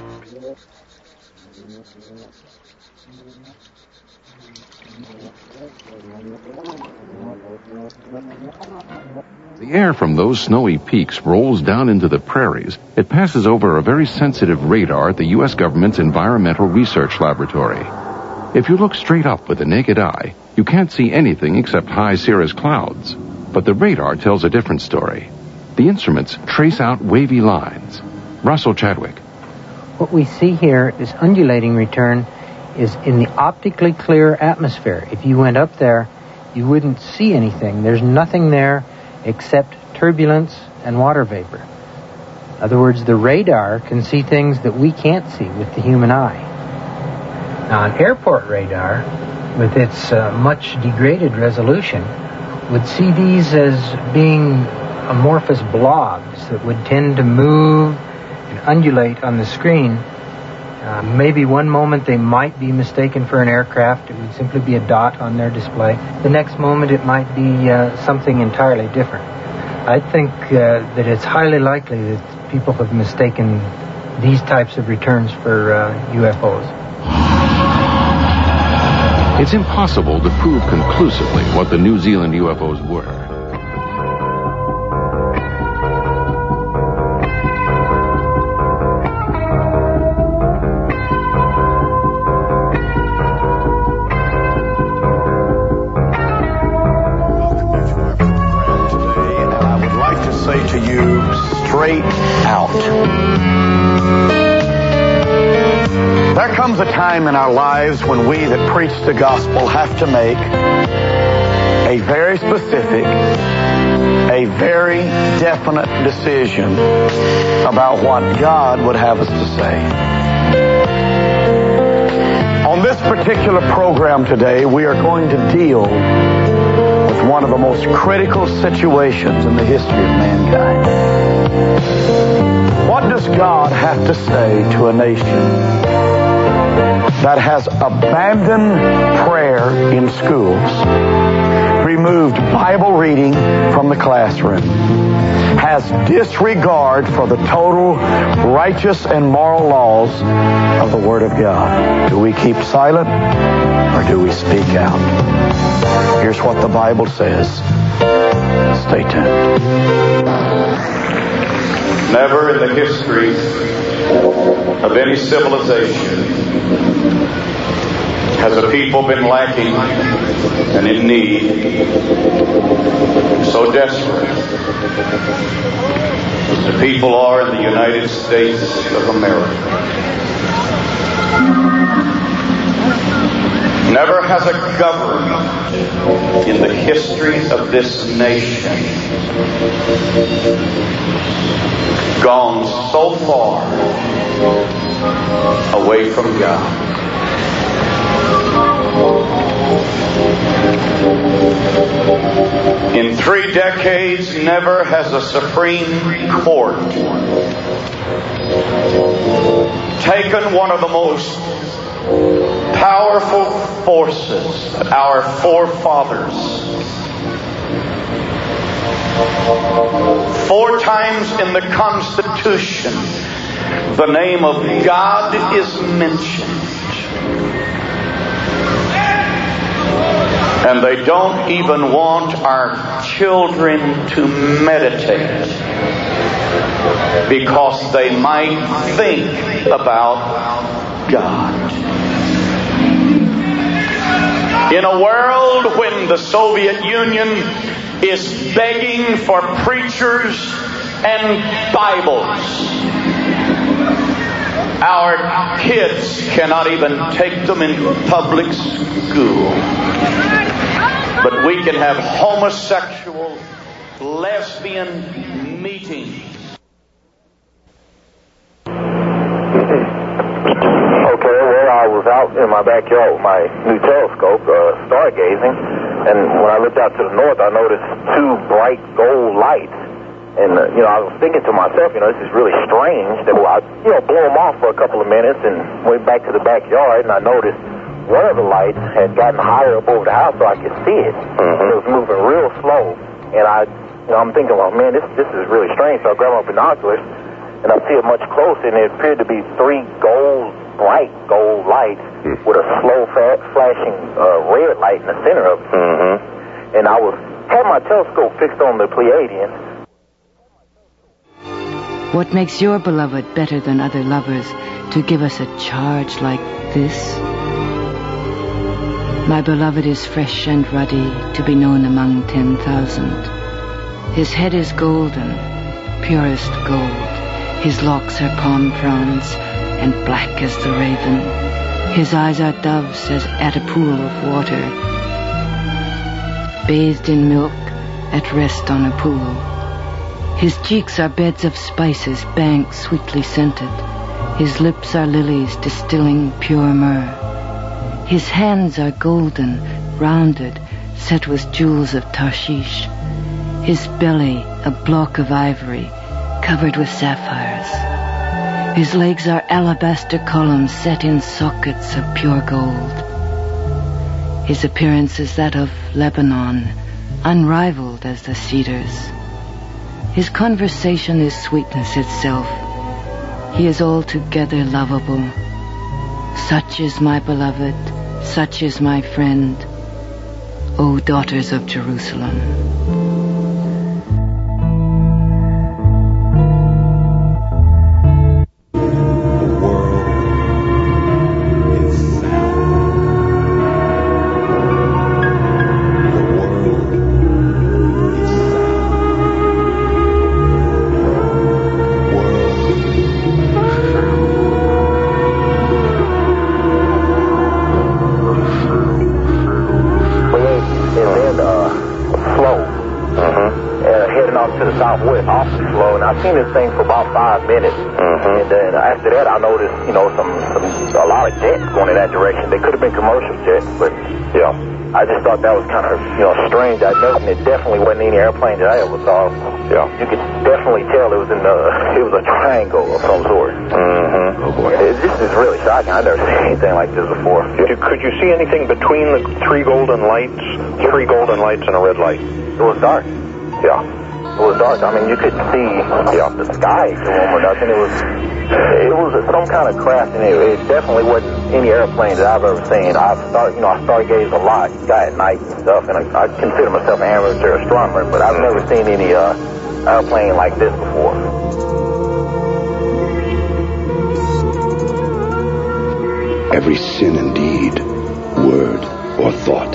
The air from those snowy peaks rolls down into the prairies. It passes over a very sensitive radar at the U S government's Environmental Research Laboratory. If you look straight up with the naked eye, you can't see anything except high cirrus clouds. But the radar tells a different story. The instruments trace out wavy lines. Russell Chadwick. What we see here is undulating return is in the optically clear atmosphere. If you went up there, you wouldn't see anything. There's nothing there except turbulence and water vapor. In other words, the radar can see things that we can't see with the human eye. Now, an airport radar, with its uh, much degraded resolution, would see these as being amorphous blobs that would tend to move and undulate on the screen. Uh, maybe one moment they might be mistaken for an aircraft. It would simply be a dot on their display. The next moment it might be uh, something entirely different. I think uh, that it's highly likely that people have mistaken these types of returns for uh, U F Os. It's impossible to prove conclusively what the New Zealand U F Os were. There comes a time in our lives when we that preach the gospel have to make a very specific, a very definite decision about what God would have us to say. On this particular program today, we are going to deal with one of the most critical situations in the history of mankind. What does God have to say to a nation that has abandoned prayer in schools, removed Bible reading from the classroom, has disregard for the total righteous and moral laws of the Word of God? Do we keep silent or do we speak out? Here's what the Bible says. Stay tuned. Never in the history of any civilization has a people been lacking and in need, so desperate, as the people are in the United States of America. Never has a government in the history of this nation gone so far away from God. In three decades, never has a Supreme Court taken one of the most powerful forces that our forefathers four times in the Constitution the name of God is mentioned, and they don't even want our children to meditate because they might think about God. In a world when the Soviet Union is begging for preachers and Bibles, our kids cannot even take them in public school. But we can have homosexual, lesbian meetings. Okay, well, I was out in my backyard with my new telescope, uh, stargazing, and when I looked out to the north, I noticed two bright gold lights. And, uh, you know, I was thinking to myself, you know, this is really strange. That, well, I, you know, blew them off for a couple of minutes and went back to the backyard, and I noticed one of the lights had gotten higher up over the house so I could see it. Mm-hmm. It was moving real slow. And I, you know, I'm thinking, well, man, this this is really strange. So I grabbed my binoculars, and I see it much closer, and it appeared to be three gold, bright gold lights mm-hmm. with a slow, fa- flashing uh, red light in the center of it. Mm-hmm. And I was had my telescope fixed on the Pleiadians. What makes your beloved better than other lovers to give us a charge like this? My beloved is fresh and ruddy to be known among ten thousand. His head is golden, purest gold. His locks are palm fronds and black as the raven. His eyes are doves as at a pool of water. bathed in milk, at rest on a pool. His cheeks are beds of spices, banked, sweetly scented. His lips are lilies distilling pure myrrh. His hands are golden, rounded, set with jewels of Tarshish. His belly a block of ivory, covered with sapphires. His legs are alabaster columns set in sockets of pure gold. His appearance is that of Lebanon, unrivaled as the cedars. His conversation is sweetness itself. He is altogether lovable. Such is my beloved, such is my friend, O daughters of Jerusalem. Southwest, awfully slow, and I've seen this thing for about five minutes. Mm-hmm. And then after that, I noticed, you know, some, some a lot of jets going in that direction. They could have been commercial jets, but yeah, I just thought that was kind of, you know, strange. I noticed it definitely wasn't any airplane that I ever saw. Yeah, you could definitely tell it was in the, it was a triangle of some sort. Mm-hmm. Oh boy, it, this is really shocking. I've never seen anything like this before. Could you, could you see anything between the three golden lights, three golden lights and a red light? It was dark. Yeah. It was dark. I mean, you couldn't see yeah, the sky to them or nothing. It was, it was some kind of craft, and it, it definitely wasn't any airplane that I've ever seen. I've start, you know, I stargazed a lot, sky at night and stuff, and I, I consider myself an amateur astronomer, but I've never seen any uh, airplane like this before. Every sin and deed, word or thought,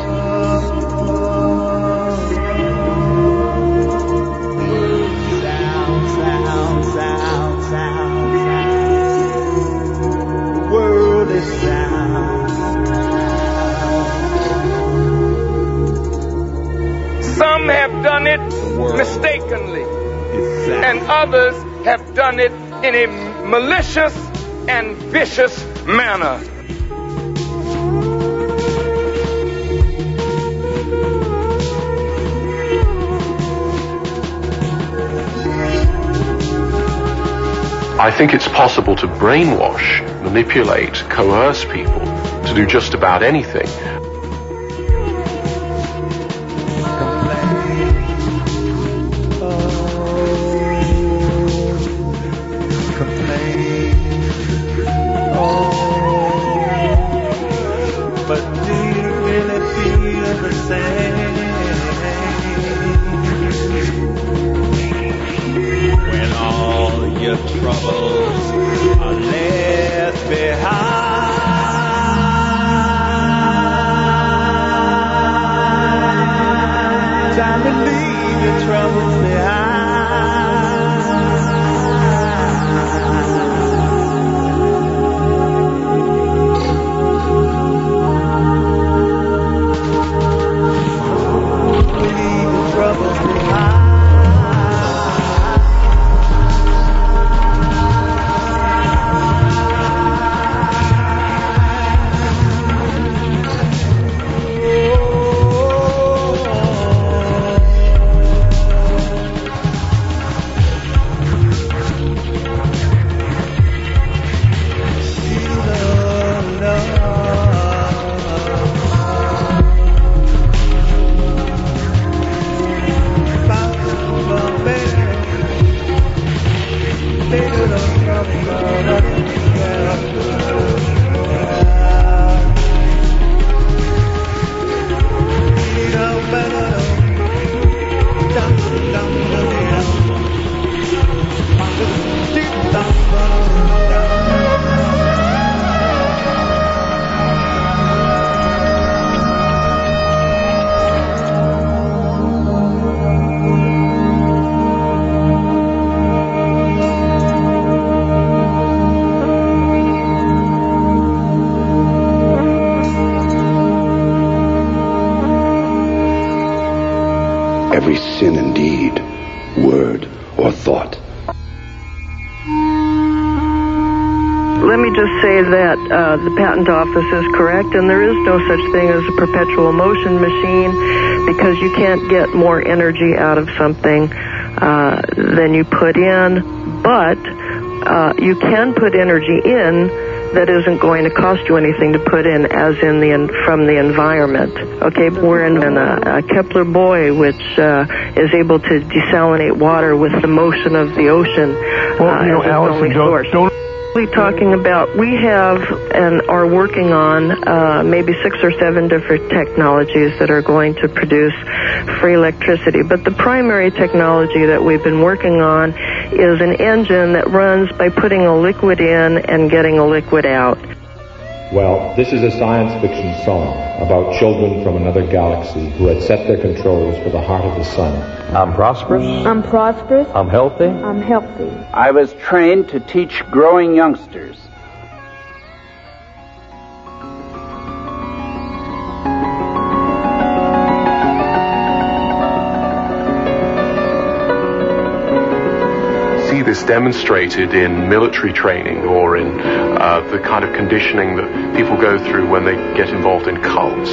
some have done it mistakenly, and others have done it in a malicious and vicious manner. I think it's possible to brainwash, manipulate, coerce people to do just about anything. Troubles are left behind. every sin in deed, word, or thought. Let me just say that uh, the patent office is correct, and there is no such thing as a perpetual motion machine, because you can't get more energy out of something uh, than you put in, but uh, you can put energy in that isn't going to cost you anything to put in, as in the from the environment. Okay, we're in a, a Kepler buoy, which uh, is able to desalinate water with the motion of the ocean. Well, uh, you know, Allison, don't, don't talking about, we have and are working on uh, maybe six or seven different technologies that are going to produce free electricity. But the primary technology that we've been working on is an engine that runs by putting a liquid in and getting a liquid out. Well, this is a science fiction song about children from another galaxy who had set their controls for the heart of the sun. I'm prosperous. I'm prosperous. I'm healthy. I'm healthy. I was trained to teach growing youngsters. This demonstrated in military training or in uh, the kind of conditioning that people go through when they get involved in cults.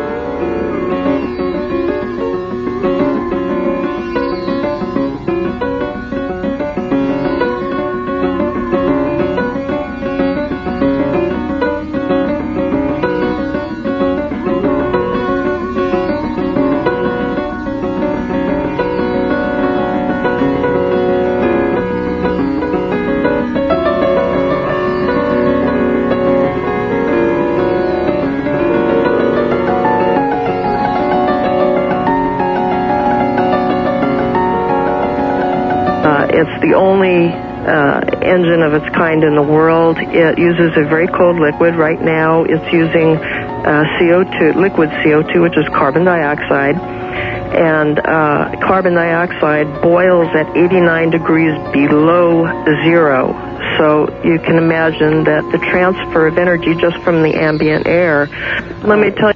It's the only uh, engine of its kind in the world. It uses a very cold liquid. Right now it's using uh, C O two, liquid C O two, which is carbon dioxide. And uh, carbon dioxide boils at eighty-nine degrees below zero. So you can imagine that the transfer of energy just from the ambient air, let me tell you,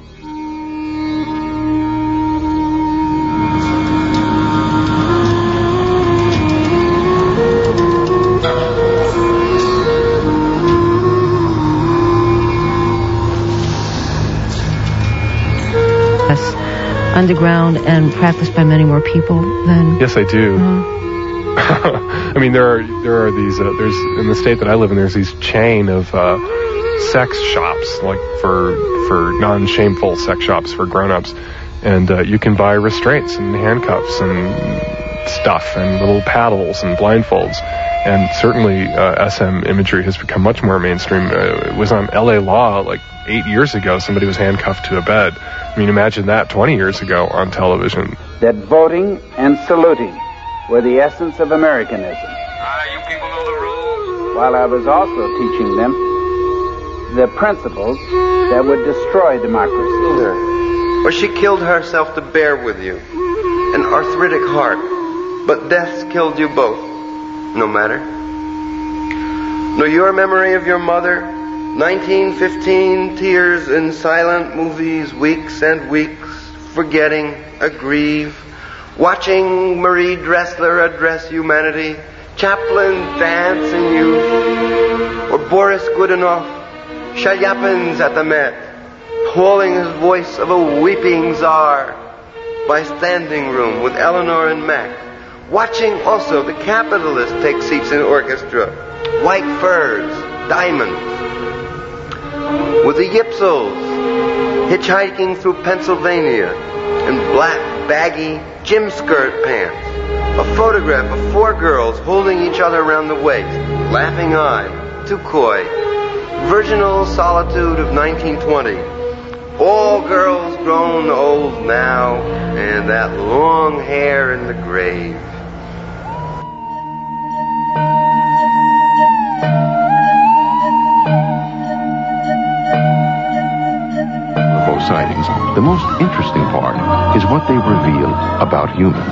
underground and practiced by many more people than... Yes, I do. Uh-huh. I mean, there are there are these, uh, there's, in the state that I live in, there's these chain of uh, sex shops, like for for non-shameful sex shops for grown-ups. And uh, you can buy restraints and handcuffs and stuff and little paddles and blindfolds. And certainly uh, S M imagery has become much more mainstream. Uh, it was on L A Law like eight years ago. Somebody was handcuffed to a bed. I mean, imagine that twenty years ago on television. That voting and saluting were the essence of Americanism. Ah, you people know the rules. While I was also teaching them the principles that would destroy democracy. Or she killed herself to bear with you. An arthritic heart. But death's killed you both. No matter. Nor your memory of your mother. nineteen fifteen, tears in silent movies, weeks and weeks, forgetting, aggrieve, watching Marie Dressler address humanity, Chaplin dance in youth, or Boris Godunov, Chelyapin's at the Met, hauling his voice of a weeping czar, by standing room with Eleanor and Mac, watching also the capitalists take seats in orchestra, white furs, diamonds, with the Yipsels hitchhiking through Pennsylvania in black, baggy gym skirt pants. A photograph of four girls holding each other around the waist, laughing eye, too coy. Virginal solitude of nineteen twenty. All girls grown old now, and that long hair in the grave. Sightings, the most interesting part is what they reveal about humans.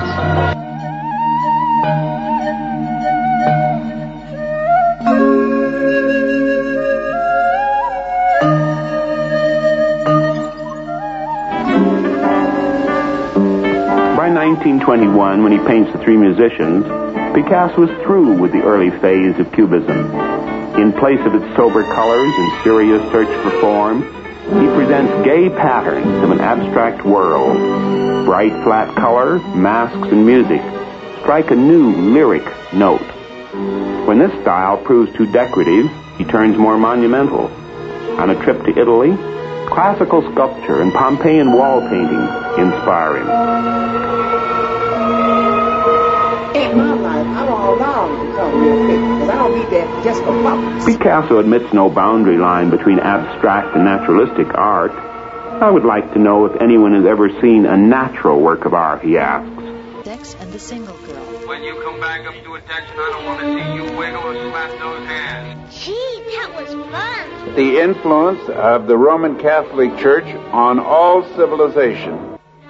By nineteen twenty twenty-one, when he paints The Three Musicians, Picasso is through with the early phase of Cubism. In place of its sober colors and serious search for form, he presents gay patterns of an abstract world. Bright, flat color, masks, and music strike a new lyric note. When this style proves too decorative, he turns more monumental. On a trip to Italy, classical sculpture and Pompeian wall painting inspire him. In my life, I don't allow him to come real quick, because I don't need that just for puppets. Picasso admits no boundary line between abstract and naturalistic art. I would like to know if anyone has ever seen a natural work of art, he asks. Sex and the Single Girl. When you come back up to attention, I don't want to see you wiggle or slap those hands. Gee, that was fun. The influence of the Roman Catholic Church on all civilization.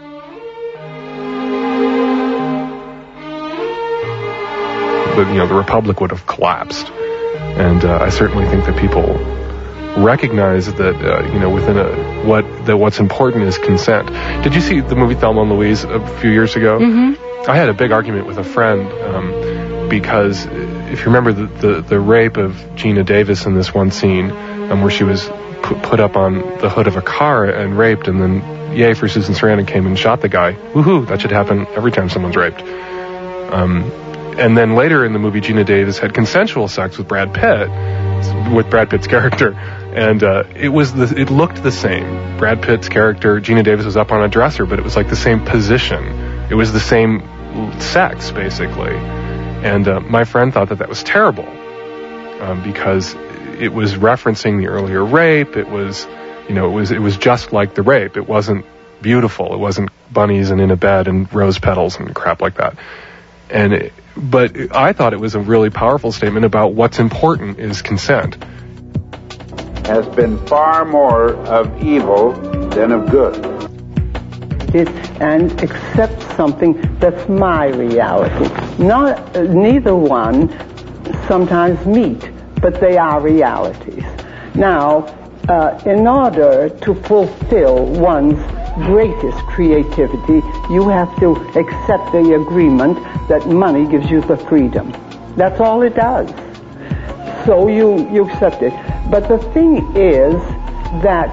The, you know, the Republic would have collapsed. And uh, I certainly think that people recognize that, uh, you know, within a, what, that what's important is consent. Did you see the movie Thelma and Louise a few years ago? Mm-hmm. I had a big argument with a friend, um, because if you remember the, the, the rape of Gina Davis in this one scene, um, where she was put, put up on the hood of a car and raped, and then yay for Susan Sarandon came and shot the guy. Woohoo, that should happen every time someone's raped. Um, and then later in the movie, Gina Davis had consensual sex with Brad Pitt, with Brad Pitt's character, and uh, it was the, it looked the same. Brad Pitt's character, Gina Davis, was up on a dresser, but it was like the same position. It was the same sex, basically. And uh, my friend thought that that was terrible, um, because it was referencing the earlier rape. It was, you know, it was it was just like the rape. It wasn't beautiful. It wasn't bunnies and in a bed and rose petals and crap like that. And it, but I thought it was a really powerful statement about what's important is consent. Has been far more of evil than of good. It, and accept something that's my reality. Not, uh, neither one sometimes meet, but they are realities. Now, uh, in order to fulfill one's greatest creativity, you have to accept the agreement that money gives you the freedom. That's all it does. So you, you accept it. But the thing is that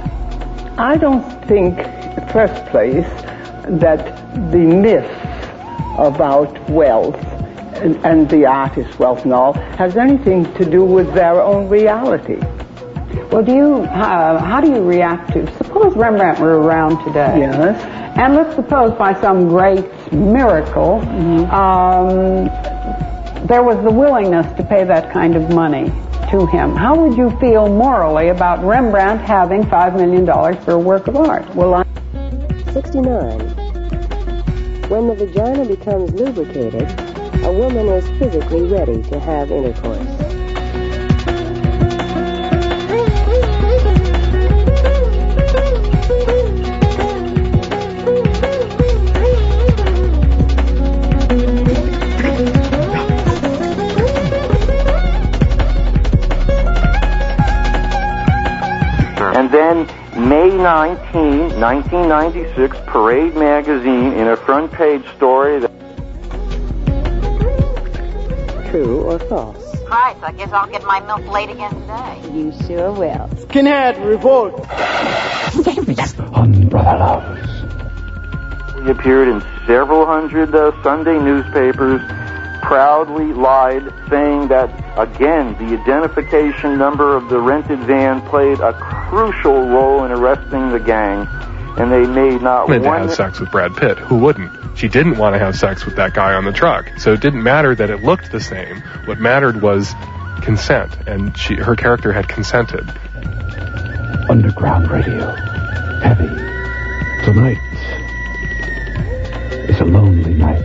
I don't think, first place, that the myth about wealth and, and the artist's wealth and all has anything to do with their own reality. Well, do you, uh, how do you react to, suppose Rembrandt were around today. Yes. And let's suppose by some great miracle, mm-hmm. um, there was the willingness to pay that kind of money to him. How would you feel morally about Rembrandt having five million dollars for a work of art? Well, I... sixty-nine. When the vagina becomes lubricated, a woman is physically ready to have intercourse. And then May nineteenth, nineteen ninety-six, Parade magazine in a front page story that... True or false? Christ, I guess I'll get my milk late again today. You sure will. Skinhead revolt. On Brother Loves. He appeared in several hundred uh, Sunday newspapers, proudly lied, saying that, again, the identification number of the rented van played a crucial role in arresting the gang, and they made not one... one... to have sex with Brad Pitt. Who wouldn't? She didn't want to have sex with that guy on the truck. So it didn't matter that it looked the same. What mattered was consent, and she, her character had consented. Underground radio. Heavy. Tonight is a lonely night.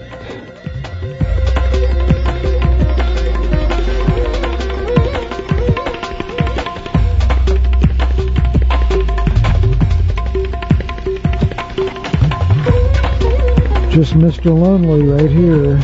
Just Mister Lonely right here.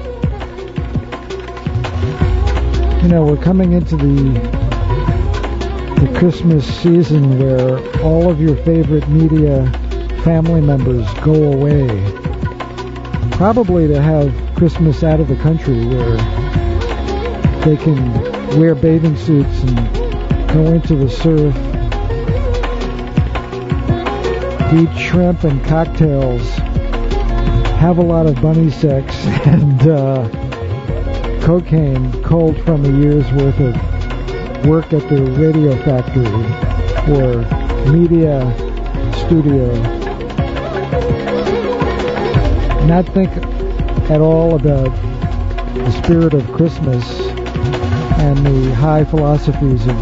You know, we're coming into the the Christmas season where all of your favorite media family members go away. probably to have Christmas out of the country where they can wear bathing suits and go into the surf, eat shrimp and cocktails, have a lot of bunny sex, and uh, cocaine culled from a year's worth of work at the radio factory or media studio. Not think at all about the spirit of Christmas and the high philosophies of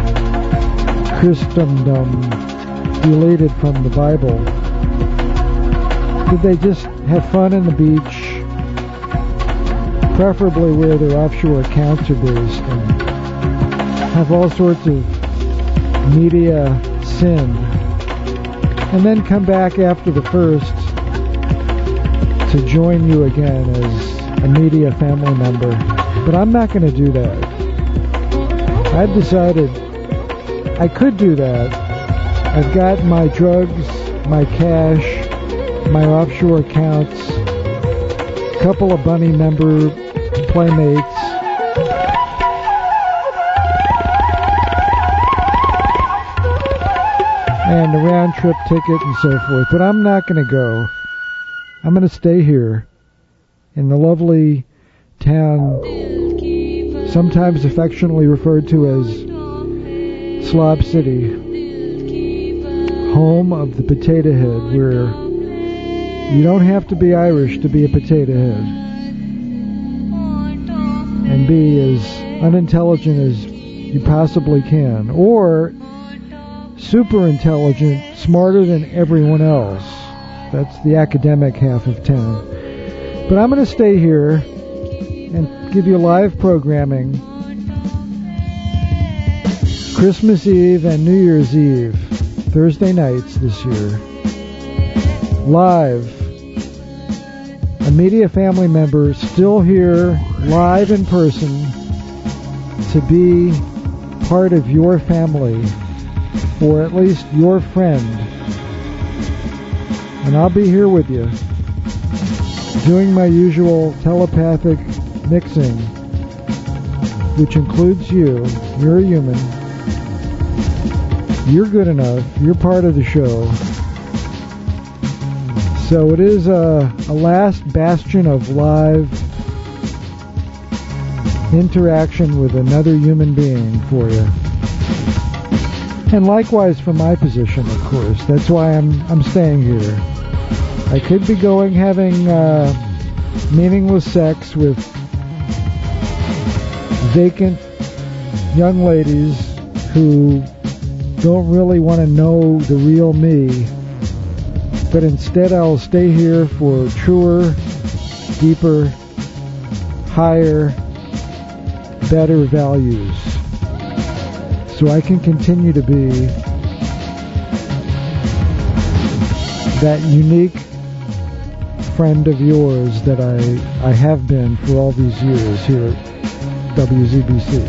Christendom related from the Bible. Did they just have fun in the beach, preferably where their offshore accounts are based, and have all sorts of media sin, and then come back after the first to join you again as a media family member? But I'm not going to do that. I've decided I could do that. I've got my drugs, my cash, my offshore accounts, a couple of bunny member playmates, and a round trip ticket and so forth. But I'm not going to go. I'm going to stay here in the lovely town, sometimes affectionately referred to as Slob City, home of the Potato Head, where you don't have to be Irish to be a potato head and be as unintelligent as you possibly can, or super intelligent, smarter than everyone else. That's the academic half of town. But I'm going to stay here and give you live programming Christmas Eve and New Year's Eve, Thursday nights this year. Live. A media family member still here, live in person, to be part of your family, or at least your friend. And I'll be here with you, doing my usual telepathic mixing, which includes you. You're a human. You're good enough. You're part of the show. So it is a, a last bastion of live interaction with another human being for you. And likewise from my position, of course. That's why I'm I'm staying here. I could be going having uh, meaningless sex with vacant young ladies who don't really want to know the real me, but instead I'll stay here for truer, deeper, higher, better values, so I can continue to be that unique friend of yours that I, I have been for all these years here at W Z B C.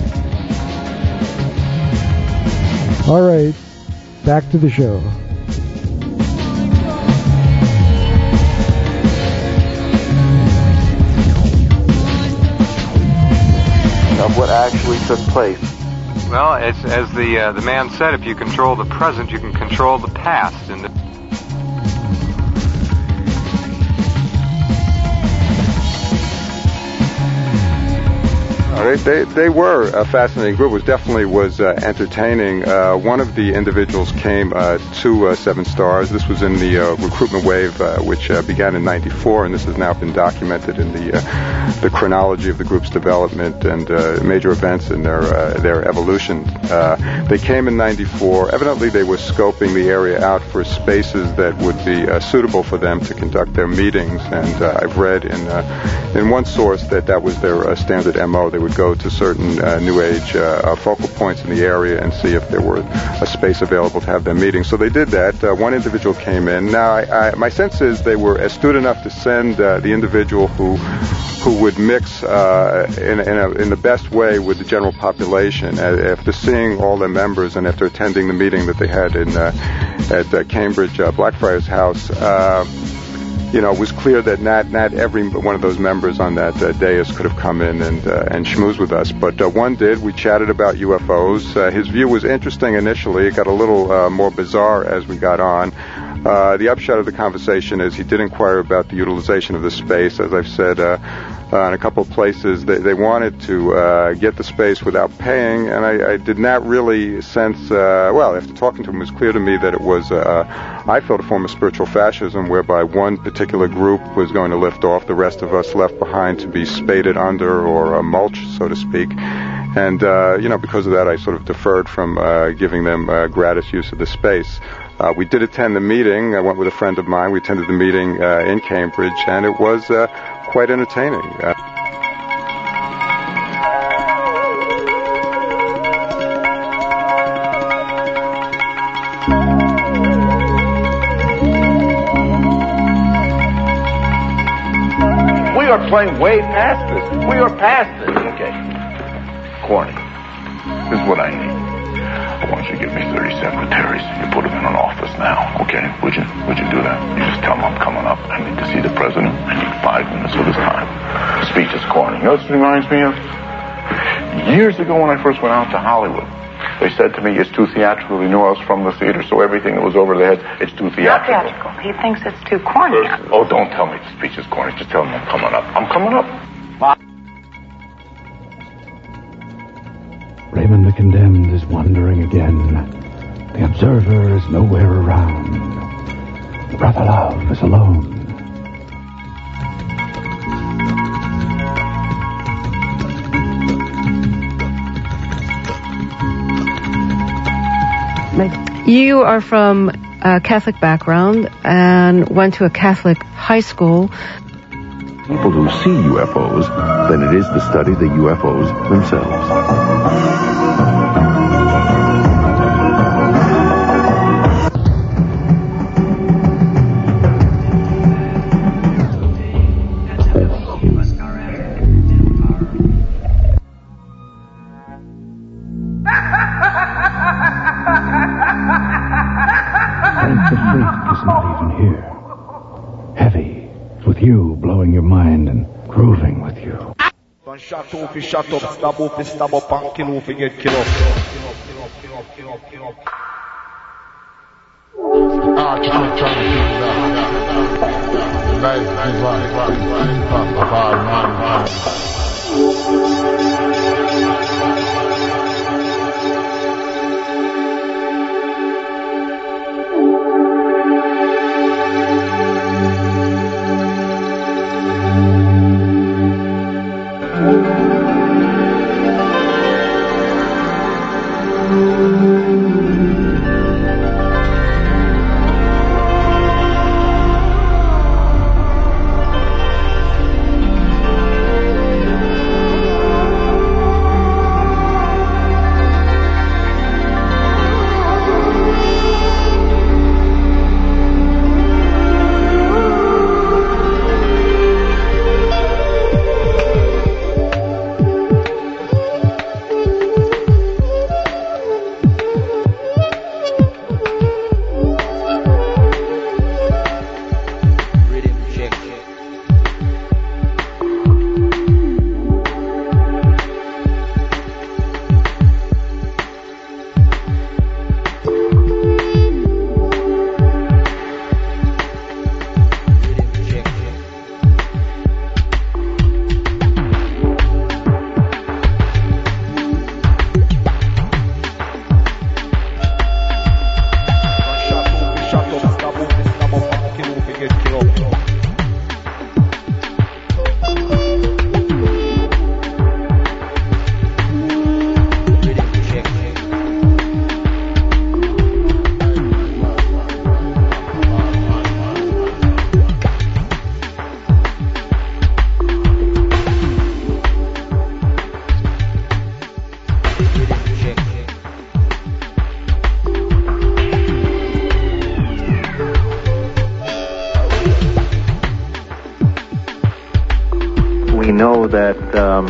All right, back to the show. Of what actually took place. Well, as, as the uh, the man said, if you control the present, you can control the past. And the They, they, they were a fascinating group. It was definitely was uh, entertaining. Uh, one of the individuals came uh, to uh, Seven Stars. This was in the uh, recruitment wave, uh, which uh, began in ninety-four, and this has now been documented in the uh, the chronology of the group's development and uh, major events in their uh, their evolution. Uh, they came in ninety-four. Evidently, they were scoping the area out for spaces that would be uh, suitable for them to conduct their meetings. And uh, I've read in uh, in one source that that was their uh, standard M O. They would go to certain uh, New Age uh, focal points in the area and see if there were a space available to have their meetings. So they did that. Uh, one individual came in. Now, I, I, my sense is they were astute enough to send uh, the individual who who would mix uh, in, in, a, in the best way with the general population. Uh, after seeing all their members and after attending the meeting that they had in uh, at uh, Cambridge uh, Blackfriars House, uh, you know, it was clear that not not every one of those members on that uh, dais could have come in and uh, and schmoozed with us, but uh, one did. We chatted about U F Os. Uh, his view was interesting initially. It got a little uh, more bizarre as we got on. Uh, the upshot of the conversation is he did inquire about the utilization of the space. As I've said, uh, uh, in a couple of places, they, they wanted to uh, get the space without paying, and I, I did not really sense, uh, well, after talking to him, it was clear to me that it was, uh, I felt, a form of spiritual fascism, whereby one particular group was going to lift off, the rest of us left behind to be spaded under or uh, mulched, so to speak. And, uh, you know, because of that, I sort of deferred from uh, giving them uh, gratis use of the space. Uh, we did attend the meeting. I went with a friend of mine. We attended the meeting uh, in Cambridge, and it was uh, quite entertaining. Uh, we are playing way past this. We are past this. Okay. Corny. This is what I need. I want you to give me thirty secretaries. You put them in an office now, okay? Would you? Would you do that? You just tell them I'm coming up. I need to see the president. I need five minutes of his time. The speech is corny. You know what this reminds me of? Years ago when I first went out to Hollywood, they said to me, it's too theatrical. He knew I was from the theater, so everything that was over their heads, it's too theatrical. Not theatrical. He thinks it's too corny. First, oh, don't tell me the speech is corny. Just tell him I'm coming up. I'm coming up. Raymond the Condemned is wandering again. The observer is nowhere around. Brother Love is alone. You are from a Catholic background and went to a Catholic high school. People who see U F Os than it is to study the U F Os themselves. You blowing your mind and grooving with you. Shut up, shut up, stab up, stab up, and kill off, get kill off. Ah, trying, trying to do that. Life is right, right, right, that um,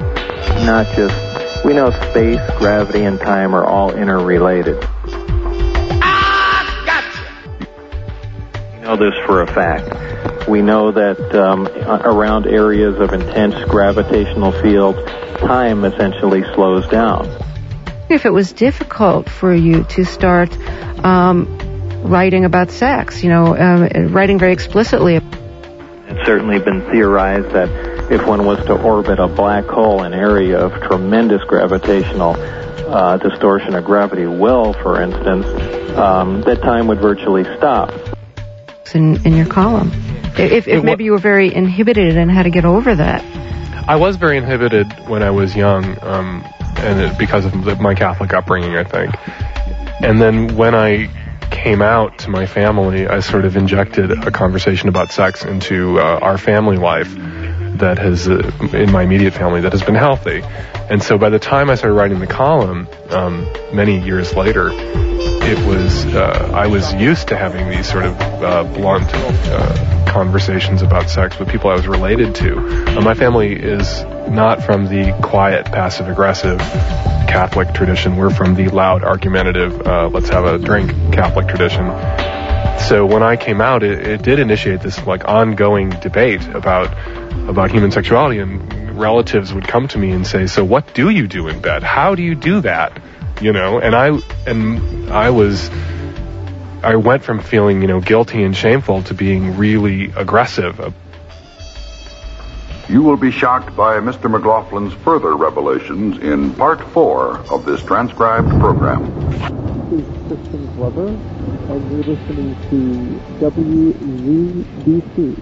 not just, we know space, gravity, and time are all interrelated. Ah, gotcha! We know this for a fact. We know that um, around areas of intense gravitational fields, time essentially slows down. If it was difficult for you to start um, writing about sex, you know, um, writing very explicitly. It's certainly been theorized that if one was to orbit a black hole, an area of tremendous gravitational uh, distortion of gravity will, for instance, um, that time would virtually stop. In, in your column. If, if maybe you were very inhibited and had to get over that. I was very inhibited when I was young, um, and it, because of the, my Catholic upbringing, I think. And then when I came out to my family, I sort of injected a conversation about sex into uh, our family life that has, uh, in my immediate family, that has been healthy. And so by the time I started writing the column, um, many years later, it was, uh, I was used to having these sort of uh, blunt uh, conversations about sex with people I was related to. Uh, my family is not from the quiet, passive-aggressive Catholic tradition. We're from the loud, argumentative, uh, let's have a drink Catholic tradition. So when I came out, it, it did initiate this like ongoing debate about about human sexuality, and relatives would come to me and say, so what do you do in bed? How do you do that? You know, and I and I was I went from feeling, you know, guilty and shameful to being really aggressive. You will be shocked by Mister McLaughlin's further revelations in part four of this transcribed program. This is Christian Glover, and you're listening to W Z B C.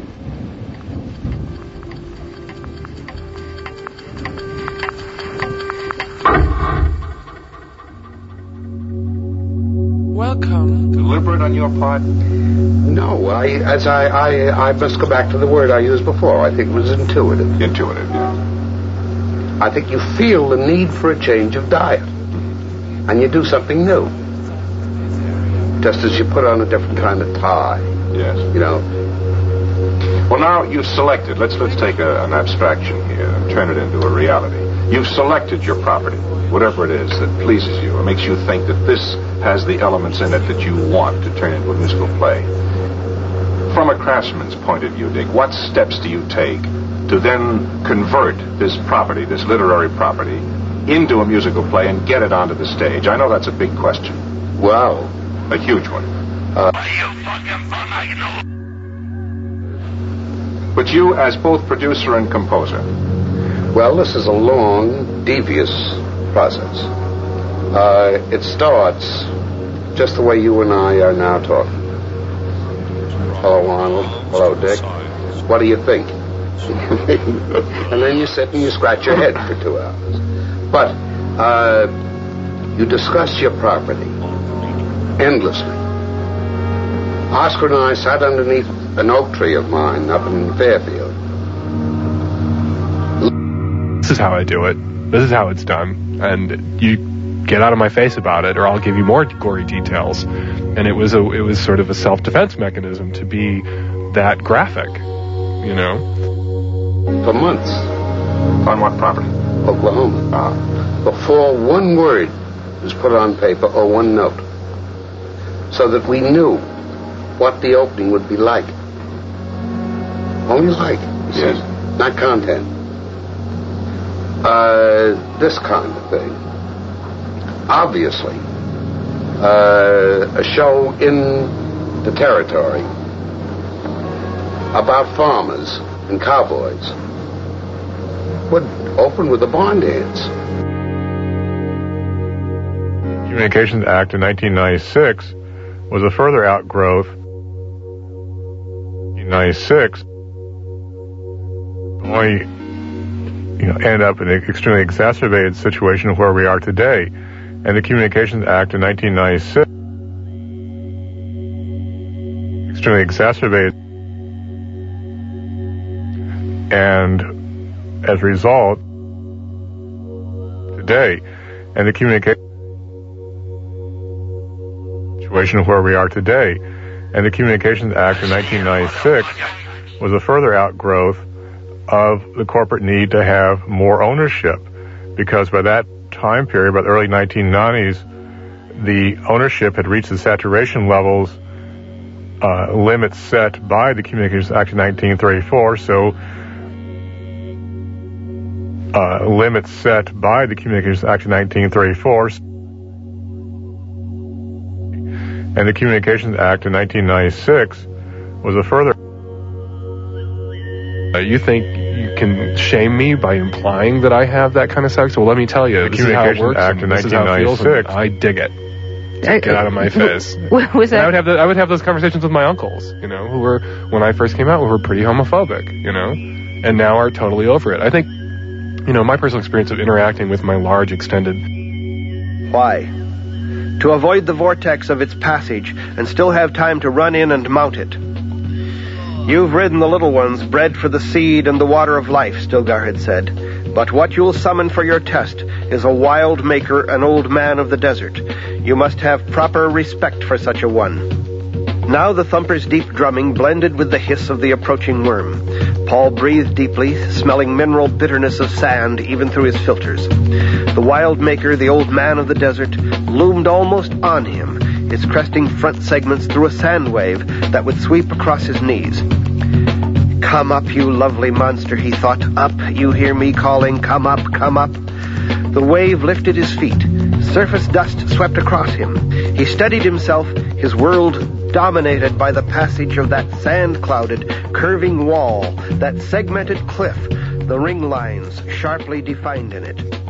Welcome. Deliberate on your part? No, I, as I, I, I must go back to the word I used before. I think it was intuitive. Intuitive, yeah. I think you feel the need for a change of diet, and you do something new. Just as you put on a different kind of tie. Yes. You know. Well, now you've selected. Let's let's take a, an abstraction here and turn it into a reality. You've selected your property, whatever it is that pleases you or makes you think that this has the elements in it that you want to turn into a musical play. From a craftsman's point of view, Dick, what steps do you take to then convert this property, this literary property, into a musical play and get it onto the stage? I know that's a big question. Wow. A huge one. Uh, but you, as both producer and composer... Well, this is a long, devious process. Uh, it starts just the way you and I are now talking. Hello, Arnold. Hello, Dick. What do you think? And then you sit and you scratch your head for two hours. But uh, you discuss your property endlessly. Oscar and I sat underneath an oak tree of mine up in Fairfield. This is how I do it. This is how it's done. And you get out of my face about it, or I'll give you more gory details. And it was a, it was sort of a self-defense mechanism to be that graphic, you know. For months. On what property? Oklahoma. Ah. Before one word was put on paper or one note. So that we knew what the opening would be like. Only like, you yes. see, not content. Uh, this kind of thing. Obviously, uh, a show in the territory about farmers and cowboys would open with a barn dance. Communications Act of nineteen ninety-six was a further outgrowth. nineteen ninety-six only you know, end up in an extremely exacerbated situation where we are today. And the Communications Act of nineteen ninety-six extremely exacerbated, and as a result, today, and the communication situation where we are today, and the Communications Act of nineteen ninety-six was a further outgrowth of the corporate need to have more ownership, because by that time period, by the early nineteen nineties, the ownership had reached the saturation levels uh, limits set by the Communications Act of nineteen thirty-four. So uh, limits set by the Communications Act of nineteen thirty-four. And the Communications Act of nineteen ninety-six was a further... Uh, you think you can shame me by implying that I have that kind of sex? Well, let me tell you, the this is how it works, Act of this is how it feels, and I dig it. I, Get out of my face. Was that? I would have the, I would have those conversations with my uncles, you know, who were, when I first came out, who were pretty homophobic, you know, and now are totally over it. I think, you know, my personal experience of interacting with my large extended... Why? To avoid the vortex of its passage and still have time to run in and mount it. You've ridden the little ones, bred for the seed and the water of life, Stilgar had said. But what you'll summon for your test is a wild maker, an old man of the desert. You must have proper respect for such a one. Now the thumper's deep drumming blended with the hiss of the approaching worm. Paul breathed deeply, smelling mineral bitterness of sand even through his filters. The wild maker, the old man of the desert, loomed almost on him, its cresting front segments through a sand wave that would sweep across his knees. Come up, you lovely monster, he thought. Up, you hear me calling, come up, come up. The wave lifted his feet. Surface dust swept across him. He steadied himself, his world dominated by the passage of that sand-clouded, curving wall, that segmented cliff, the ring lines sharply defined in it.